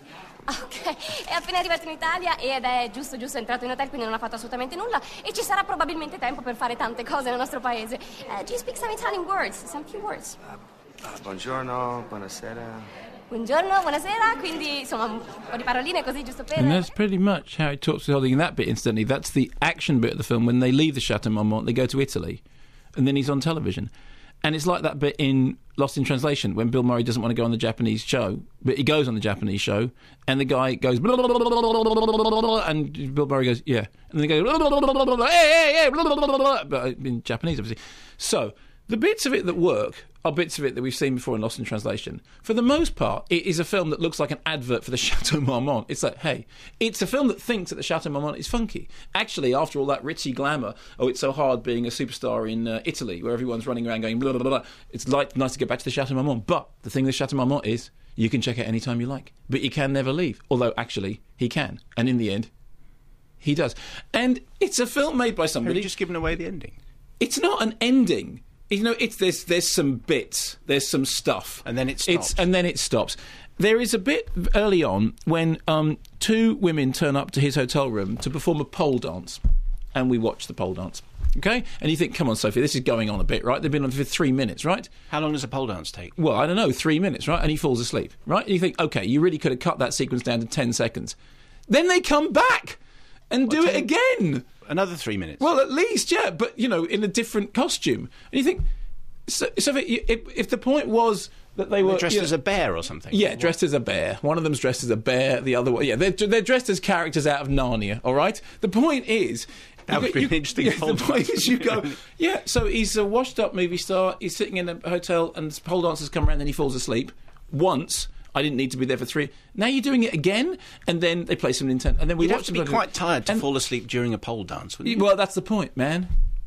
Ok, è appena arrivato in Italia ed è giusto giusto entrato in hotel, quindi non ha fatto assolutamente nulla e ci sarà probabilmente tempo per fare tante cose nel nostro paese. Uh, do you speak some Italian words? Some few words? Uh, uh, buongiorno, buonasera. Buongiorno, buonasera, quindi insomma un po' di paroline così giusto per... And that's pretty much how he talks to holding in that bit, incidentally. That's the action bit of the film. When they leave the Chateau Marmont, they go to Italy, and then he's on television. And it's like that bit in Lost in Translation when Bill Murray doesn't want to go on the Japanese show, but he goes on the Japanese show, and the guy goes, blah, blah, blah, blah, blah, blah, and Bill Murray goes, yeah. And they go, blah, blah, blah, blah, blah, hey, hey, hey, blah, blah, blah, blah, but in Japanese, obviously. So the bits of it that work are bits of it that we've seen before in Lost in Translation. For the most part, it is a film that looks like an advert for the Chateau Marmont. It's like, hey, it's a film that thinks that the Chateau Marmont is funky. Actually, after all that ritzy glamour, oh, it's so hard being a superstar in uh, Italy, where everyone's running around going blah, blah, blah, blah. It's like nice to get back to the Chateau Marmont. But the thing with Chateau Marmont is, you can check it any time you like. But you can never leave. Although, actually, he can. And in the end, he does. And it's a film made by somebody... Have you just given away the ending? It's not an ending. You know, it's there's there's some bits, there's some stuff, and then it stops. It's, and then it stops. There is a bit early on when um, two women turn up to his hotel room to perform a pole dance, and we watch the pole dance. Okay, and you think, come on, Sophie, this is going on a bit, right? They've been on for three minutes, right? How long does a pole dance take? Well, I don't know, three minutes, right? And he falls asleep, right? And you think, okay, you really could have cut that sequence down to ten seconds. Then they come back and do Well, it ten again. Another three minutes. Well, at least, yeah, but, you know, in a different costume. And you think, so, so if, if the point was that they were... They're dressed you know, as a bear or something? Yeah, dressed as a bear. One of them's dressed as a bear, the other one... Yeah, they're, they're dressed as characters out of Narnia, all right? The point is... That would be an interesting yeah, pole the point dance. is you go... Yeah, so he's a washed-up movie star, he's sitting in a hotel, and pole dancers come around, and he falls asleep. Once... I didn't need to be there for three. Now you're doing it again, and then they play some Nintendo, and then we You'd watch have to be them- quite tired to and- fall asleep during a pole dance, wouldn't you? Well, that's the point, man.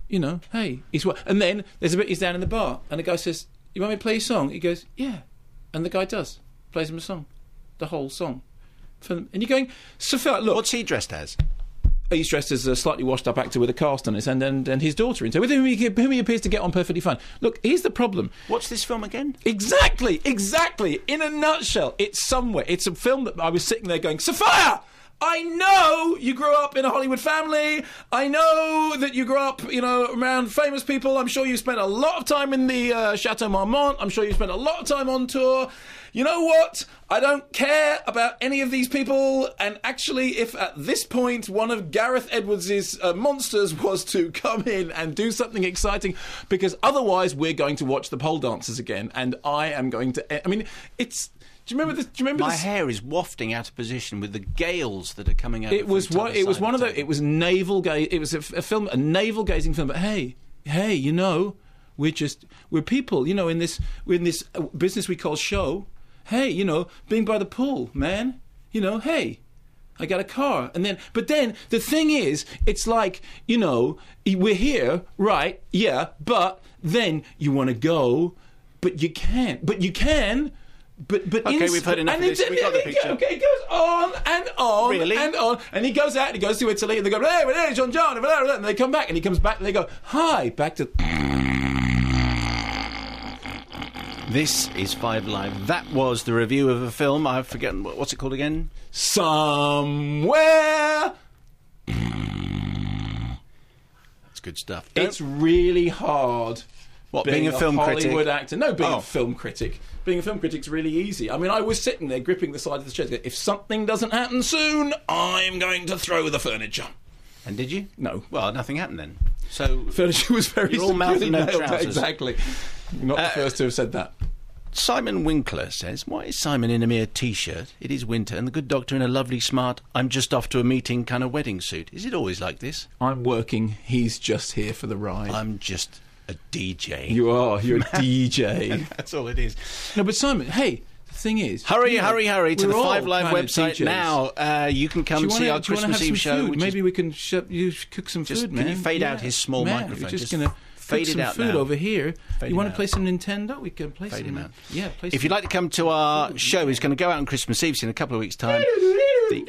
you know, hey, he's what? And then there's a bit he's down in the bar, and the guy says, "You want me to play your song?" He goes, "Yeah," and the guy does plays him a song, the whole song, for them. And you're going, Sophia, look, What's he dressed as? he's dressed as a slightly washed-up actor with a cast on his and and, and his daughter into with whom he, whom he appears to get on perfectly fine. Look, here's the problem. What's this film again? Exactly, exactly. In a nutshell, it's somewhere. It's a film that I was sitting there going, Sophia, I know you grew up in a Hollywood family. I know that you grew up, you know, around famous people. I'm sure you spent a lot of time in the uh, Chateau Marmont. I'm sure you spent a lot of time on tour. You know what? I don't care about any of these people. And actually, if at this point one of Gareth Edwards' uh, monsters was to come in and do something exciting, because otherwise we're going to watch the pole dancers again, and I am going to... I mean, it's... Do you remember this? Do you remember My this? hair is wafting out of position with the gales that are coming out. It was one. It was one of the. It was navel gaze. It was a, a film, a navel gazing film. But hey, hey, you know, we're just we're people. You know, in this we're in this business we call show. Hey, you know, being by the pool, man. You know, hey, I got a car, and then. But then the thing is, it's like, you know, we're here, right? Yeah, but then you want to go, but you can't. But you can. But, but okay, in, we've heard enough and of this. It, We've got the it, picture. Okay, it goes on and on Really? and on, and he goes out and he goes to Italy, and they go, hey, hey, John John, and they come back, and he comes back, and they go, hi, back to. This is Five Live. That was the review of a film. I've forgotten what, what's it called again. Somewhere. That's good stuff. It's really hard. What, being, being a film critic? Hollywood actor. No, being Oh. a film critic. Being a film critic's really easy. I mean, I was sitting there gripping the side of the chair. If something doesn't happen soon, I'm going to throw the furniture. And did you? No. Well, nothing happened then. So Furniture was very You're all mouth and no securely nailed. trousers. Exactly. You're not the Uh, first to have said that. Simon Winkler says, why is Simon in a mere T-shirt? It is winter, and the good doctor in a lovely, smart, I'm just off to a meeting kind of wedding suit. Is it always like this? I'm working. He's just here for the ride. I'm just a D J. You are. You're a D J. That's all it is. No, but Simon, hey, the thing is... Hurry, you know, hurry, hurry to we're the all Five Live kind of website D Js. now. Uh, you can Do come you see wanna, our do you wanna Christmas have Eve some show. food? which Maybe is we can sh- you cook some Just- food, can man. you fade out his small man, microphone? We're just, Just going to fade cook it some out food now. over here. Fade you it want out. to play some Nintendo? We can play Fade some... him out. Yeah, play If some... you'd like to come to our show, it's going to go out on Christmas Eve, so in a couple of weeks' time. The,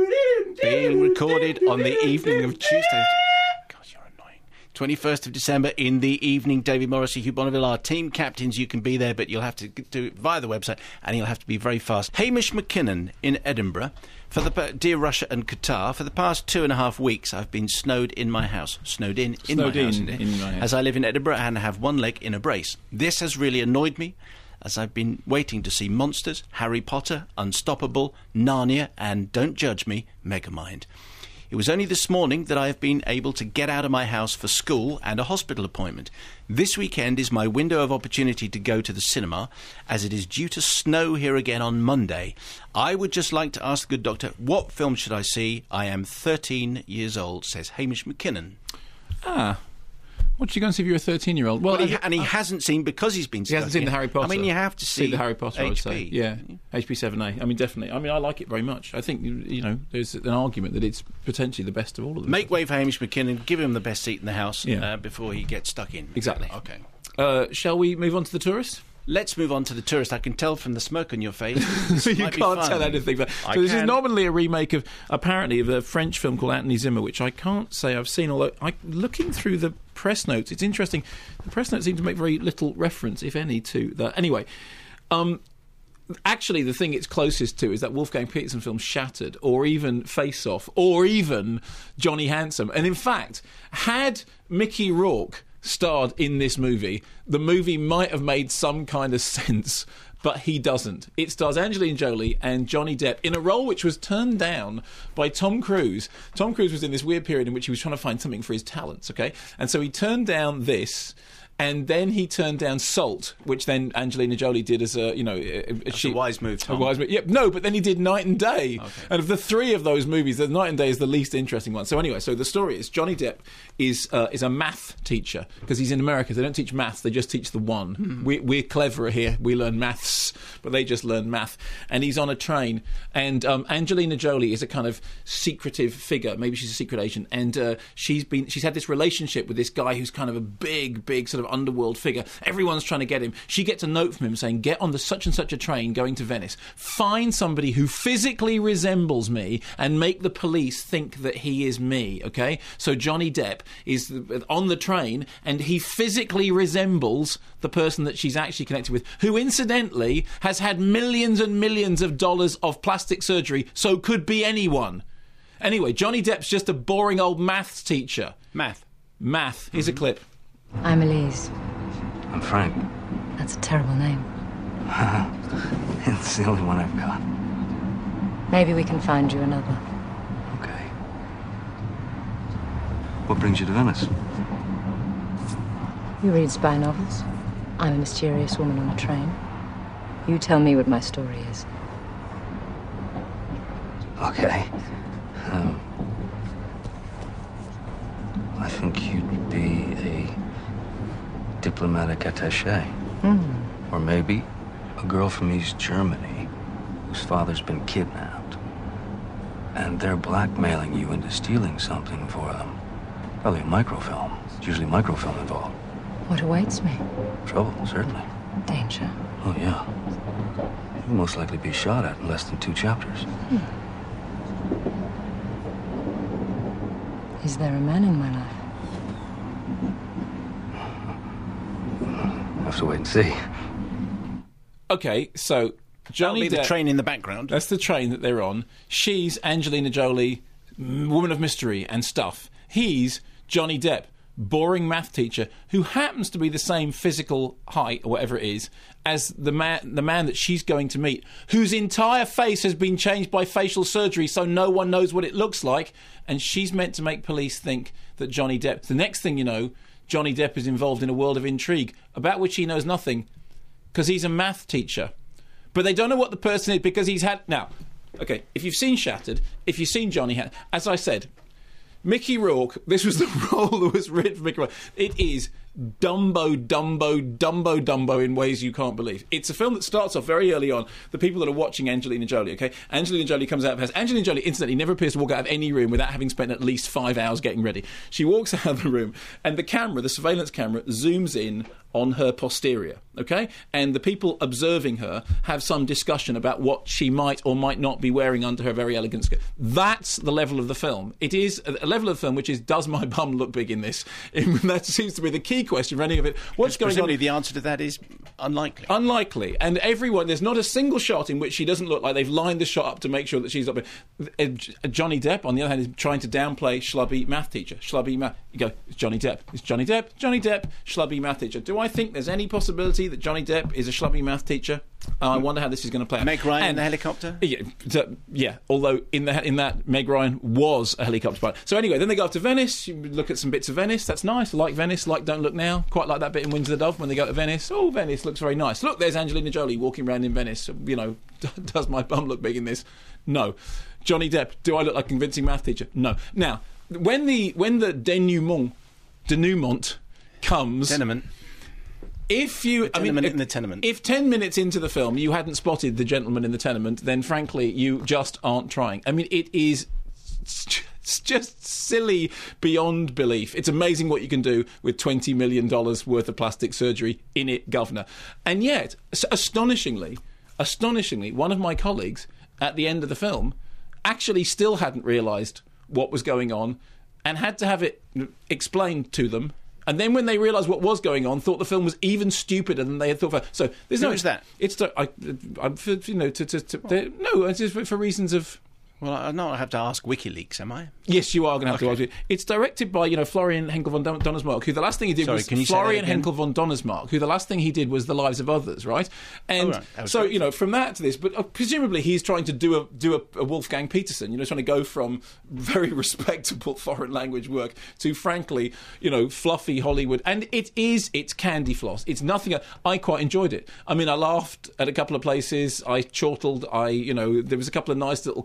being recorded on the evening of Tuesday. God, you're annoying. twenty-first of December in the evening. David Morrissey, Hugh Bonneville, our team captains. You can be there, but you'll have to do it via the website, and you'll have to be very fast. Hamish McKinnon in Edinburgh. For the dear Russia and Qatar, for the past two and a half weeks, I've been snowed in my house. Snowed in in Snowed my in house, in my house. as I live in Edinburgh and have one leg in a brace. This has really annoyed me, as I've been waiting to see Monsters, Harry Potter, Unstoppable, Narnia, and Don't Judge Me, Megamind. It was only this morning that I have been able to get out of my house for school and a hospital appointment. This weekend is my window of opportunity to go to the cinema, as it is due to snow here again on Monday. I would just like to ask the good doctor, what film should I see? I am thirteen years old, says Hamish McKinnon. Ah. What did you go and see if you're a thirteen-year-old? Well, he, I- and he I- hasn't seen, because he's been He hasn't stuck seen in- the Harry Potter. I mean, you have to see, the Harry Potter, I would H P. say. Yeah, H P seven A. I mean, definitely. I mean, I like it very much. I think, you, you know, there's an argument that it's potentially the best of all of them. Make way for Hamish McKinnon. Give him the best seat in the house Yeah. uh, before he gets stuck in. Exactly. Okay. Uh, shall we move on to the tourist? Let's move on to the tourist. I can tell from the smoke on your face. This You might be can't fun. tell anything. But, I so this is can. nominally a remake of, apparently, of a French film called Anthony Zimmer, which I can't say I've seen, although I, looking through the press notes, it's interesting. The press notes seem to make very little reference, if any, to that. Anyway, um, actually, the thing it's closest to is that Wolfgang Peterson film Shattered, or even Face Off, or even Johnny Handsome. And in fact, had Mickey Rourke starred in this movie, the movie might have made some kind of sense, but he doesn't. It stars Angelina Jolie and Johnny Depp in a role which was turned down by Tom Cruise. Tom Cruise was in this weird period in which he was trying to find something for his talents, okay? And so he turned down this, and then he turned down Salt, which then Angelina Jolie did as a, you know... A, That's a wise move, Tom. A wise move. Yep, no, but then he did Night and Day. Okay. And of the three of those movies, the Night and Day is the least interesting one. So anyway, so the story is Johnny Depp is uh, is a math teacher, because he's in America. They don't teach maths, they just teach the one. Hmm. We, we're cleverer here. We learn maths but they just learn math. And he's on a train, and um, Angelina Jolie is a kind of secretive figure. Maybe she's a secret agent, and uh, she's been she's had this relationship with this guy who's kind of a big, big sort of underworld figure. Everyone's trying to get him. She gets a note from him saying, "Get on the such and such a train going to Venice. Find somebody who physically resembles me and make the police think that he is me." Okay, so Johnny Depp is on the train, and he physically resembles the person that she's actually connected with, who incidentally has had millions and millions of dollars of plastic surgery, so could be anyone. Anyway, Johnny Depp's just a boring old maths teacher. Math. Math. Here's mm-hmm. a clip. I'm Elise. I'm Frank. That's a terrible name. It's the only one I've got. Maybe we can find you another. Okay. What brings you to Venice? You read spy novels. I'm a mysterious woman on a train. You tell me what my story is. Okay. Um, I think you'd be a diplomatic attaché. Mm. Or maybe a girl from East Germany whose father's been kidnapped. And they're blackmailing you into stealing something for them. Probably a microfilm. There's usually microfilm involved. What awaits me? Trouble, certainly. Danger. Oh, yeah. You'll most likely be shot at in less than two chapters. Hmm. Is there a man in my life? We'll have to wait and see. Okay, so Johnny That'll be Depp, the train in the background. That's the train that they're on. She's Angelina Jolie, woman of mystery and stuff. He's Johnny Depp, boring math teacher who happens to be the same physical height or whatever it is as the man the man that she's going to meet, whose entire face has been changed by facial surgery so no one knows what it looks like, and she's meant to make police think that Johnny Depp... The next thing you know, Johnny Depp is involved in a world of intrigue about which he knows nothing because he's a math teacher. But they don't know what the person is because he's had... Now, okay, if you've seen Shattered, if you've seen Johnny... Ha- as I said... Mickey Rourke, this was the role that was written for Mickey Rourke. It is Dumbo, Dumbo, Dumbo, Dumbo in ways you can't believe. It's a film that starts off very early on. The people that are watching Angelina Jolie, okay? Angelina Jolie comes out of the house. Angelina Jolie, incidentally, never appears to walk out of any room without having spent at least five hours getting ready. She walks out of the room, and the camera, the surveillance camera, zooms in on her posterior, okay? And the people observing her have some discussion about what she might or might not be wearing under her very elegant skirt. That's the level of the film. It is a level of the film which is, does my bum look big in this? And that seems to be the key question for any of it. What's going on? The answer to that is unlikely. Unlikely. And everyone, there's not a single shot in which she doesn't look like they've lined the shot up to make sure that she's up. Johnny Depp, on the other hand, is trying to downplay schlubby math teacher. Schlubby math. You go, it's Johnny Depp. It's Johnny Depp. Johnny Depp, schlubby math teacher. Do I think there's any possibility that Johnny Depp is a schlubby math teacher? Uh, I wonder how this is going to play out. Meg Ryan and, in the helicopter? Yeah, so, yeah, although in, the, in that, Meg Ryan was a helicopter pilot. So anyway, then they go up to Venice. You look at some bits of Venice. That's nice. I like Venice. Like Don't Look Now. Quite like that bit in Winds of the Dove when they go to Venice. Oh, Venice looks very nice. Look, there's Angelina Jolie walking around in Venice. You know, does my bum look big in this? No. Johnny Depp, do I look like a convincing math teacher? No. Now, when the when the denouement, denouement comes... Tenement. If you, the I mean, in the tenement. If ten minutes into the film you hadn't spotted the gentleman in the tenement, then frankly you just aren't trying. I mean, it is it's just silly beyond belief. It's amazing what you can do with twenty million dollars worth of plastic surgery in it, governor. And yet, astonishingly, astonishingly, one of my colleagues at the end of the film actually still hadn't realised what was going on and had to have it explained to them. And then when they realised what was going on, thought the film was even stupider than they had thought. For. So there's Who no. is that? It's I, I, for, you know to, to, to no. It's just for reasons of. Well, I know I have to ask WikiLeaks, am I? Yes, you are going to have okay. to ask it. It's directed by, you know, Florian Henkel von Don- Donnersmarck, who the last thing he did Sorry, was... can you Florian say that again? Henkel von Donnersmarck, who the last thing he did was The Lives of Others, right? And oh, right. so, great. you know, from that to this, but uh, presumably he's trying to do a do a, a Wolfgang Petersen, you know, trying to go from very respectable foreign language work to, frankly, you know, fluffy Hollywood. And it is, it's candy floss. It's nothing... I quite enjoyed it. I mean, I laughed at a couple of places. I chortled. I, you know, there was a couple of nice little quips.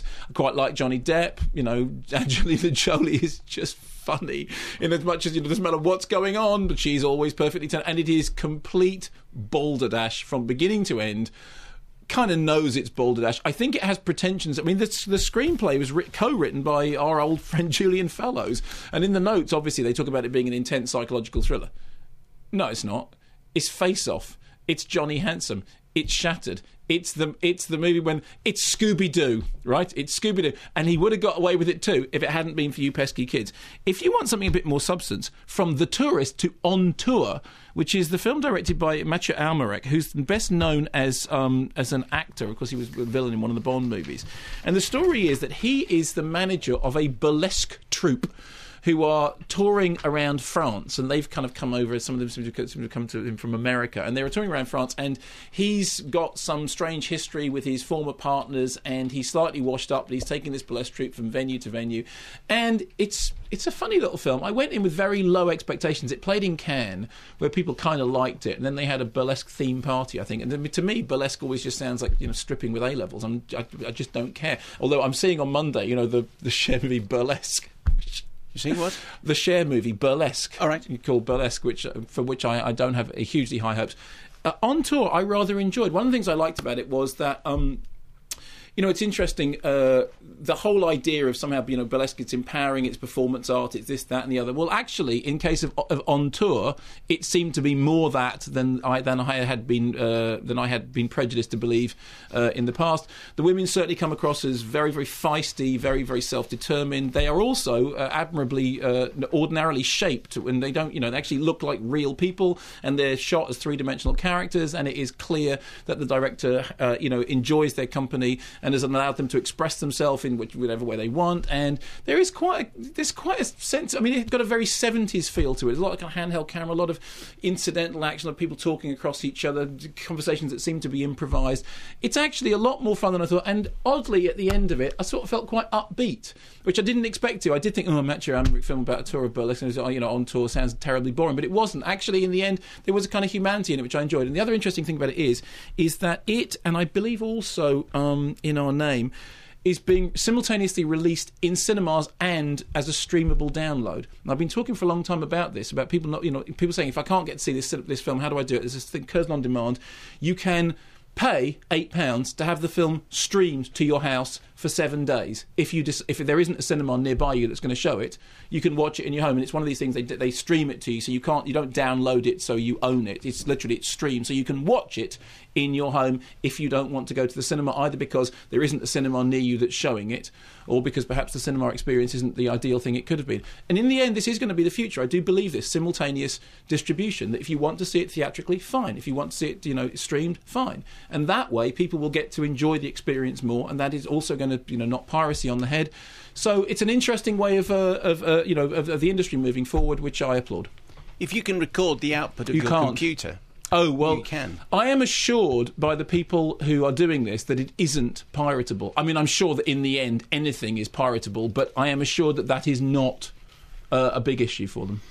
I quite like Johnny Depp. You know, Angelina Jolie is just funny in as much as, you know, it doesn't matter what's going on, but she's always perfectly turned, and it is complete balderdash from beginning to end. Kind of knows it's balderdash. I think it has pretensions. I mean, the, the screenplay was writ- co-written by our old friend Julian Fellows, and in the notes, obviously, they talk about it being an intense psychological thriller. No, it's not. It's Face Off. It's Johnny Handsome. It's Shattered. It's the it's the movie when it's Scooby-Doo, right? It's Scooby-Doo. And he would have got away with it too if it hadn't been for you pesky kids. If you want something a bit more substance, from The Tourist to On Tour, which is the film directed by Mathieu Amalric, who's best known as um, as an actor. Of course, he was a villain in one of the Bond movies. And the story is that he is the manager of a burlesque troupe who are touring around France, and they've kind of come over, some of them seem to, seem to come to him from America, and they're touring around France, and he's got some strange history with his former partners, and he's slightly washed up, but he's taking this burlesque troupe from venue to venue, and it's it's a funny little film. I went in with very low expectations. It played in Cannes, where people kind of liked it, and then they had a burlesque theme party, I think, and then, to me, burlesque always just sounds like, you know, stripping with A-levels. I'm, I, I just don't care. Although I'm seeing on Monday, you know, the, the Cher movie Burlesque. You see what? The Cher movie, Burlesque. All right. Called Burlesque, which, for which I, I don't have a hugely high hopes. Uh, On Tour, I rather enjoyed. One of the things I liked about it was that, um, you know, it's interesting, uh, the whole idea of somehow, you know, burlesque, it's empowering, it's performance art, it's this, that and the other. Well, actually, in case of, of On Tour, it seemed to be more that than I than I had been uh, than I had been prejudiced to believe uh, in the past. The women certainly come across as very, very feisty, very, very self-determined. They are also uh, admirably, uh, ordinarily shaped, and they don't, you know, they actually look like real people, and they're shot as three-dimensional characters, and it is clear that the director, uh, you know, enjoys their company and has allowed them to express themselves in which, whatever way they want. And there is quite a, there's quite a sense. I mean, it's got a very seventies feel to it. There's a lot of kind of handheld camera, a lot of incidental action, of people talking across each other, conversations that seem to be improvised. It's actually a lot more fun than I thought. And oddly, at the end of it, I sort of felt quite upbeat, which I didn't expect to. I did think, oh, a Mathieu Amalric film about a tour of burlesque, and, you know, On Tour sounds terribly boring, but it wasn't. Actually, in the end, there was a kind of humanity in it, which I enjoyed. And the other interesting thing about it is, is that it, and I believe also um, in Our Name, is being simultaneously released in cinemas and as a streamable download. And I've been talking for a long time about this, about people not, you know, people saying, if I can't get to see this this film, how do I do it? There's this thing, Curzon On Demand. You can pay eight pounds to have the film streamed to your house for seven days. If you dis- if there isn't a cinema nearby you that's going to show it, you can watch it in your home. And it's one of these things, they they stream it to you, so you can't you don't download it so you own it. It's literally it's streamed, so you can watch it in your home if you don't want to go to the cinema, either because there isn't a cinema near you that's showing it, or because perhaps the cinema experience isn't the ideal thing it could have been. And in the end, this is going to be the future. I do believe this simultaneous distribution, that if you want to see it theatrically, fine. If you want to see it, you know, streamed, fine. And that way, people will get to enjoy the experience more, and that is also going to, you know, not piracy on the head. So it's an interesting way of, uh, of uh, you know, of, of the industry moving forward, which I applaud. If you can record the output of You your can't. computer... Oh, well, you can. I am assured by the people who are doing this that it isn't piratable. I mean, I'm sure that in the end anything is piratable, but I am assured that that is not uh, a big issue for them.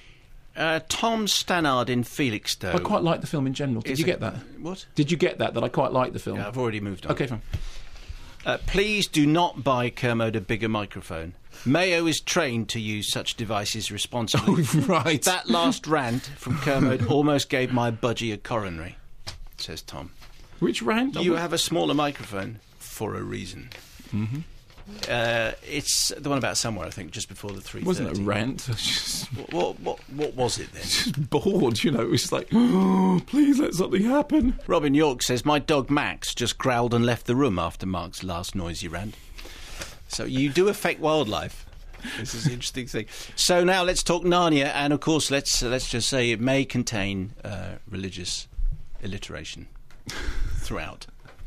Uh, Tom Stannard in Felixstowe. I quite like the film in general. Did Is you it- get that? What? Did you get that, that I quite like the film? Yeah, I've already moved on. OK, fine. Uh, please do not buy Kermode a bigger microphone. Mayo is trained to use such devices responsibly. Oh, right. That last rant from Kermode almost gave my budgie a coronary, says Tom. Which rant? You have a smaller microphone for a reason. Mm-hmm. Uh, it's the one about somewhere, I think, just before the three thirty. Wasn't a rant. Just What, what, what, what was it then? just bored, you know. It was like, oh, please let something happen. Robin York says, my dog Max just growled and left the room after Mark's last noisy rant. So you do affect wildlife. This is the interesting thing. So now let's talk Narnia, and of course let's uh, let's just say it may contain uh, religious alliteration throughout.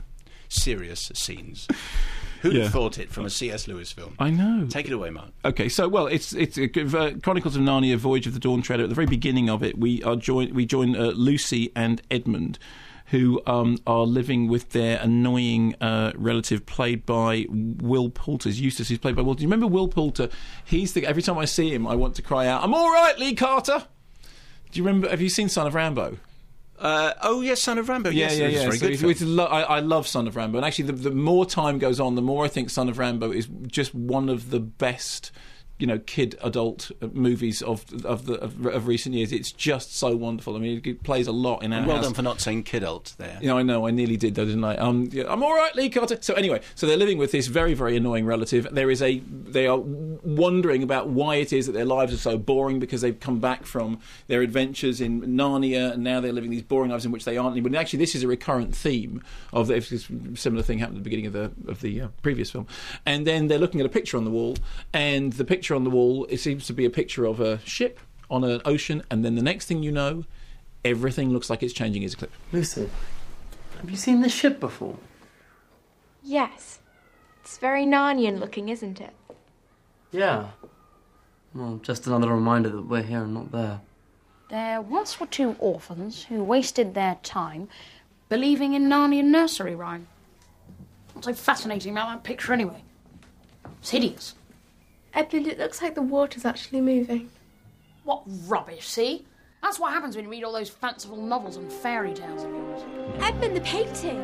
Serious scenes. Who'd Yeah. have thought it from a C S Lewis film? I know. Take it away, Mark. Okay, so well, it's it's uh, Chronicles of Narnia: Voyage of the Dawn Treader. At the very beginning of it, we are join we join uh, Lucy and Edmund, who um, are living with their annoying uh, relative, played by Will Poulter. Eustace, who's played by Will. Do you remember Will Poulter? He's the every time I see him, I want to cry out, "I'm all right, Lee Carter." Do you remember? Have you seen Son of Rambo? Uh, oh yes, Son of Rambo. Yeah, yes, yeah, it was a yeah. very So good it's, film. it's lo- I, I love Son of Rambo, and actually, the, the more time goes on, the more I think Son of Rambo is just one of the best, you know, kid adult movies of of the of, of recent years. It's just so wonderful. I mean, it, it plays a lot in our And well house. done for not saying kidult there. You know, I know, I nearly did though, didn't I? Um, yeah, I'm all right, Lee Carter. So anyway, so they're living with this very, very annoying relative. There is a, they are wondering about why it is that their lives are so boring because they've come back from their adventures in Narnia and now they're living these boring lives in which they aren't anymore. And actually, this is a recurrent theme of the, this similar thing happened at the beginning of the of the uh, previous film. And then they're looking at a picture on the wall, and the picture on the wall it seems to be a picture of a ship on an ocean, and then the next thing you know, everything looks like it's changing as a clip. Lucy, have you seen this ship before? Yes. It's very Narnian looking, isn't it? Yeah. Well, just another reminder that we're here and not there. There once were two orphans who wasted their time believing in Narnian nursery rhyme. What's so fascinating about that picture anyway? It's hideous. Edmund, it looks like the water's actually moving. What rubbish, see? That's what happens when you read all those fanciful novels and fairy tales of yours. Edmund, the painting!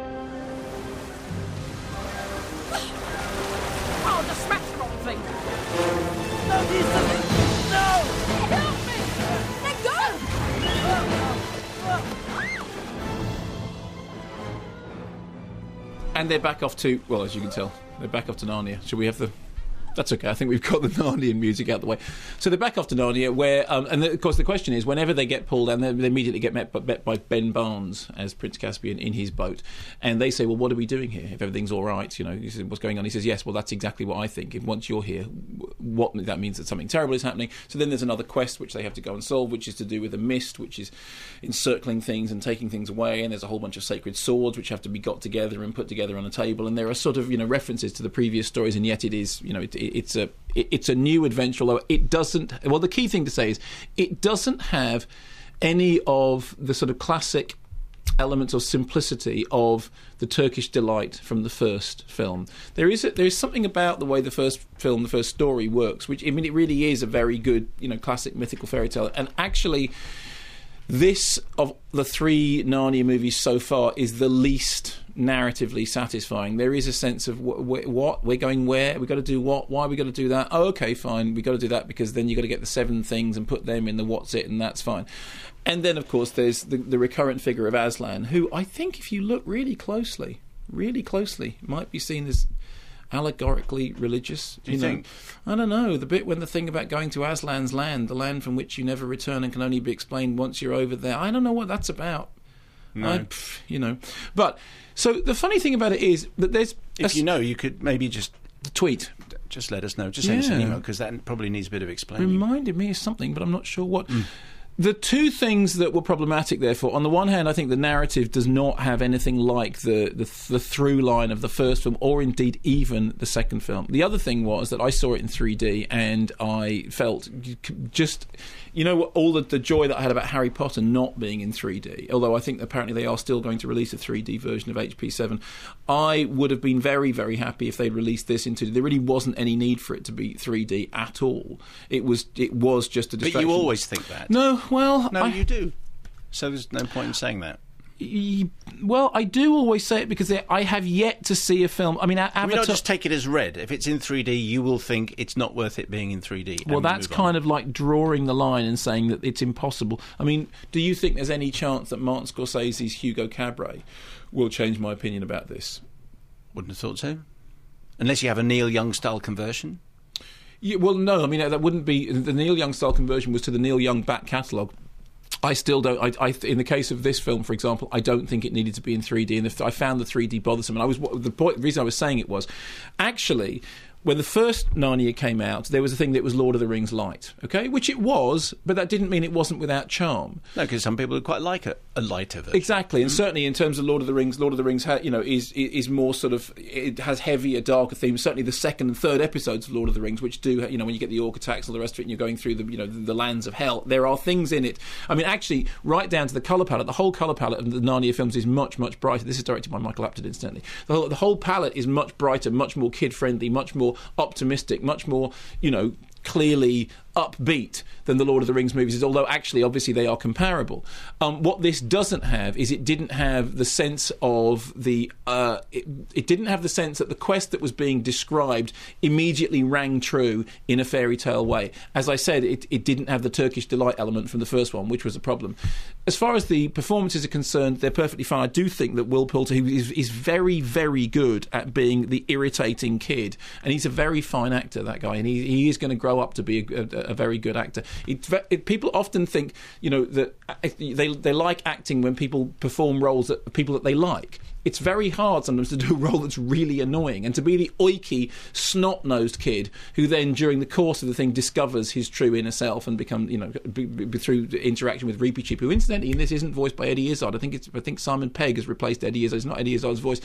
Oh, just smash the wrong thing! No, Lisa! No! Help me! Let go! And they're back off to, well, as you can tell, they're back off to Narnia. Should we have the... That's okay. I think we've got the Narnian music out the way. So they're back off to Narnia, where, um, and the, of course, the question is, whenever they get pulled, and they, they immediately get met, met by Ben Barnes as Prince Caspian in his boat, and they say, "Well, what are we doing here? If everything's all right, you know, he says, what's going on?" He says, "Yes, well, that's exactly what I think. If once you're here, what that means that something terrible is happening." So then there's another quest which they have to go and solve, which is to do with a mist, which is encircling things and taking things away, and there's a whole bunch of sacred swords which have to be got together and put together on a table, and there are sort of, you know, references to the previous stories, and yet it is, you know, it, it, it's a it, it's a new adventure, although it doesn't, well, the key thing to say is it doesn't have any of the sort of classic elements or simplicity of the Turkish delight from the first film. There is a, there is something about the way the first film, the first story works, which, I mean, it really is a very good, you know, classic mythical fairy tale. And actually, this, of the three Narnia movies so far, is the least narratively satisfying. There is a sense of wh- wh- what we're going where, we've got to do what, why are we got to do that? Oh, okay, fine, we've got to do that because then you've got to get the seven things and put them in the what's it, and that's fine. And then, of course, there's the, the recurrent figure of Aslan, who I think, if you look really closely, really closely, might be seen as allegorically religious. Do you, you know, think? I don't know. The bit when the thing about going to Aslan's land, the land from which you never return and can only be explained once you're over there, I don't know what that's about. No. I, pff, you know. But, so the funny thing about it is that there's... If you know, you could maybe just... tweet. Just let us know. Just send yeah. us an email, because that probably needs a bit of explaining. Reminded me of something, but I'm not sure what... Mm. The two things that were problematic, therefore, on the one hand, I think the narrative does not have anything like the, the the through line of the first film, or indeed even the second film. The other thing was that I saw it in three D, and I felt just, you know, all the, the joy that I had about Harry Potter not being in three D, although I think apparently they are still going to release a three D version of H P seven. I would have been very, very happy if they'd released this in two D. There really wasn't any need for it to be three D at all. It was, it was just a distraction. But you always think that. No. Well, no, I, you do. So there's no point in saying that. Well, I do always say it because I have yet to see a film. I mean, Avatar. We don't just take it as read. If it's in three D, you will think it's not worth it being in three D. Well, that's kind of like drawing the line and saying that it's impossible. I mean, do you think there's any chance that Martin Scorsese's Hugo Cabret will change my opinion about this? Wouldn't have thought so. Unless you have a Neil Young style conversion. Yeah, well, no, I mean, that wouldn't be... The Neil Young style conversion was to the Neil Young back catalogue. I still don't... I, I, in the case of this film, for example, I don't think it needed to be in three D, and the, I found the three D bothersome. And I was the, point, the reason I was saying it was, actually... When the first Narnia came out, there was a thing that was Lord of the Rings light, okay? Which it was, but that didn't mean it wasn't without charm. No, because some people would quite like a, a lighter version. Exactly, and mm. certainly in terms of Lord of the Rings, Lord of the Rings, ha- you know, is is more sort of, it has heavier, darker themes. Certainly the second and third episodes of Lord of the Rings, which do, you know, when you get the orc attacks and all the rest of it, and you're going through the, you know, the, the lands of hell, there are things in it. I mean, actually, right down to the colour palette, the whole colour palette of the Narnia films is much, much brighter. This is directed by Michael Apted, incidentally. The whole, the whole palette is much brighter, much more kid-friendly, much more optimistic, much more, you know, clearly upbeat than the Lord of the Rings movies is, although actually, obviously, they are comparable. Um, what this doesn't have is it didn't have the sense of the... Uh, it, it didn't have the sense that the quest that was being described immediately rang true in a fairy tale way. As I said, it, it didn't have the Turkish delight element from the first one, which was a problem. As far as the performances are concerned, they're perfectly fine. I do think that Will Poulter who is, is very, very good at being the irritating kid, and he's a very fine actor, that guy, and he, he is going to grow up to be a, a, a very good actor. It, it, people often think, you know, that they they like acting when people perform roles that people that they like. It's very hard sometimes to do a role that's really annoying, and to be the oiky, snot-nosed kid who then, during the course of the thing, discovers his true inner self and become, you know, b- b- through interaction with Reepicheep, who incidentally in this isn't voiced by Eddie Izzard. I think it's I think Simon Pegg has replaced Eddie Izzard. It's not Eddie Izzard's voice.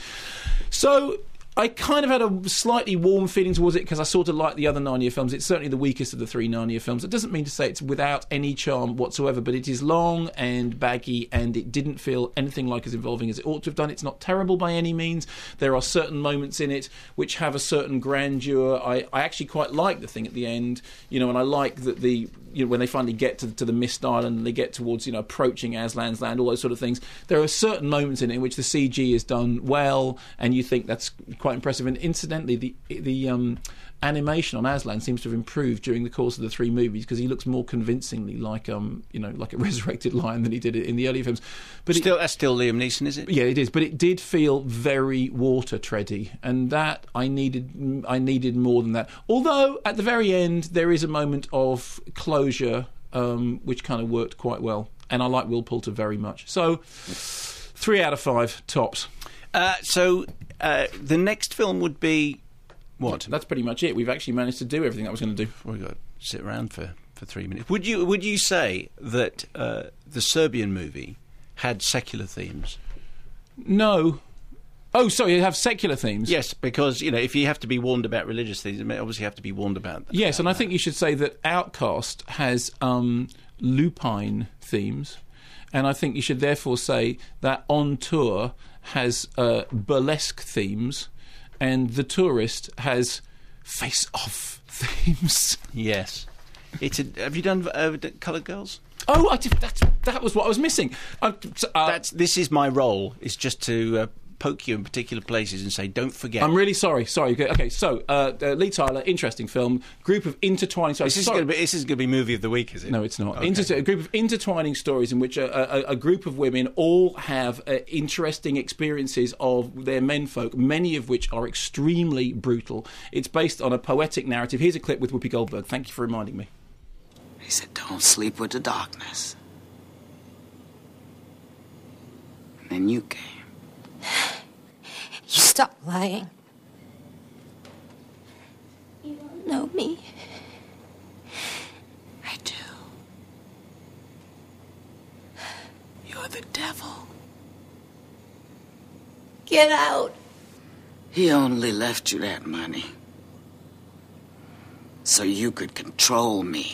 So I kind of had a slightly warm feeling towards it because I sort of like the other Narnia films. It's certainly the weakest of the three Narnia films. It doesn't mean to say it's without any charm whatsoever, but it is long and baggy, and it didn't feel anything like as involving as it ought to have done. It's not terrible by any means. There are certain moments in it which have a certain grandeur. I, I actually quite like the thing at the end, you know, and I like that the... You know, when they finally get to, to the Mist Island and they get towards, you know, approaching Aslan's land, all those sort of things, there are certain moments in it in which the C G is done well, and you think that's quite impressive. And incidentally, the the um, animation on Aslan seems to have improved during the course of the three movies because he looks more convincingly like um you know like a resurrected lion than he did in the earlier films. But still, it, that's still Liam Neeson, is it? Yeah, it is. But it did feel very water tready, and that I needed. I needed more than that. Although at the very end there is a moment of closure, um, which kind of worked quite well, and I like Will Poulter very much. So three out of five tops. Uh, so uh, the next film would be. What? That's pretty much it. We've actually managed to do everything I was going to do. We've got to sit around for, for three minutes. Would you would you say that uh, the Serbian movie had secular themes? No. Oh, sorry, you have secular themes? Yes, because, you know, if you have to be warned about religious things, you obviously have to be warned about that. Yes, and I think you should say that Outcast has um, lupine themes, and I think you should therefore say that On Tour has uh, burlesque themes, and The Tourist has face-off themes. Yes. It's a, have you done uh, Coloured Girls? Oh, I did, that's, that was what I was missing. I, uh, that's, this is my role, is just to uh, poke you in particular places and say, don't forget. I'm really sorry, sorry. Okay, so, uh, uh, Lee Tyler, interesting film, group of intertwining... Sorry, this, is gonna be, this is going to be movie of the week, is it? No, it's not. Okay. Inter- a group of intertwining stories in which a, a, a group of women all have uh, interesting experiences of their menfolk, many of which are extremely brutal. It's based on a poetic narrative. Here's a clip with Whoopi Goldberg. Thank you for reminding me. He said, don't sleep with the darkness. And then you came. You stop lying. You don't know me. I do. You're the devil. Get out. He only left you that money so you could control me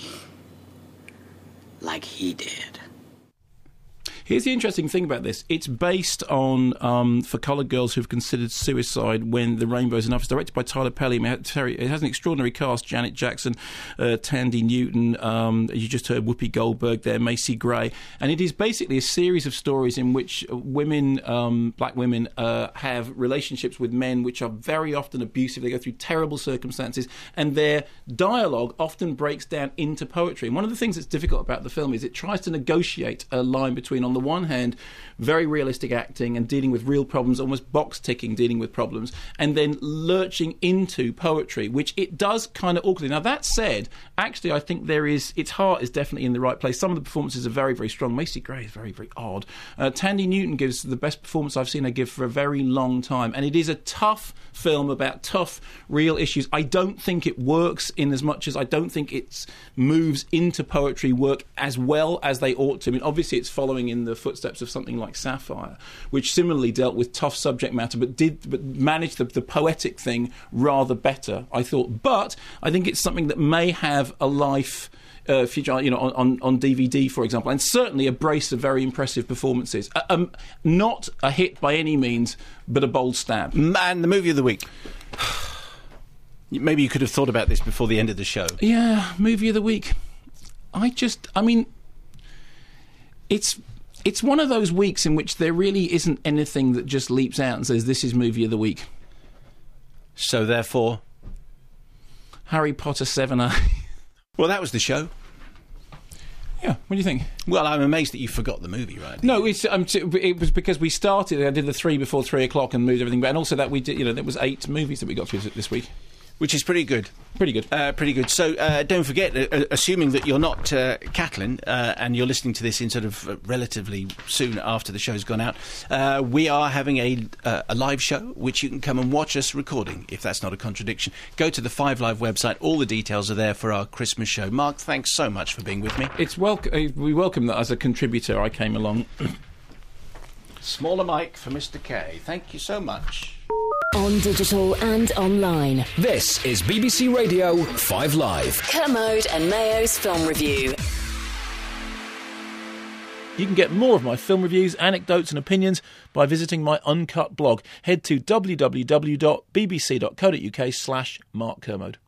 like he did. Here's the interesting thing about this. It's based on, um, for coloured girls who've considered suicide when the rainbow's enough. It's directed by Tyler Perry. It has an extraordinary cast. Janet Jackson, uh, Tandy Newton, um, you just heard Whoopi Goldberg there, Macy Gray. And it is basically a series of stories in which women, um, black women, uh, have relationships with men which are very often abusive. They go through terrible circumstances, and their dialogue often breaks down into poetry. And one of the things that's difficult about the film is it tries to negotiate a line between, on the one hand, very realistic acting and dealing with real problems, almost box ticking, dealing with problems, and then lurching into poetry, which it does kind of awkwardly. Now, that said, actually, I think there is, its heart is definitely in the right place. Some of the performances are very, very strong. Macy Gray is very, very odd. Uh, Tandy Newton gives the best performance I've seen her give for a very long time, and it is a tough film about tough, real issues. I don't think it works in as much as I don't think it moves into poetry work as well as they ought to. I mean, obviously, it's following in the footsteps of something like Sapphire, which similarly dealt with tough subject matter, but did but managed the, the poetic thing rather better, I thought. But I think it's something that may have a life, uh, future, you know, on, on, on D V D, for example, and certainly a brace of very impressive performances. Uh, um, not a hit by any means, but a bold stab. And the movie of the week. Maybe you could have thought about this before the end of the show. Yeah, movie of the week. I just, I mean, it's it's one of those weeks in which there really isn't anything that just leaps out and says, this is movie of the week. So therefore... Harry Potter seven A. Well, that was the show. Yeah, what do you think? Well, I'm amazed that you forgot the movie, right? No, it's, um, t- it was because we started, I did the three before three o'clock and moved everything back, and also that we did, you know, there was eight movies that we got through this week. Which is pretty good. Pretty good. Uh, pretty good. So uh, don't forget, uh, assuming that you're not uh, Catelyn uh, and you're listening to this in sort of uh, relatively soon after the show's gone out, uh, we are having a, uh, a live show which you can come and watch us recording, if that's not a contradiction. Go to the Five Live website. All the details are there for our Christmas show. Mark, thanks so much for being with me. It's welcome. We welcome that as a contributor I came along. Smaller mic for Mister K. Thank you so much. On digital and online. This is B B C Radio five Live. Kermode and Mayo's Film Review. You can get more of my film reviews, anecdotes and opinions by visiting my uncut blog. Head to w w w dot b b c dot co dot u k slash Mark Kermode.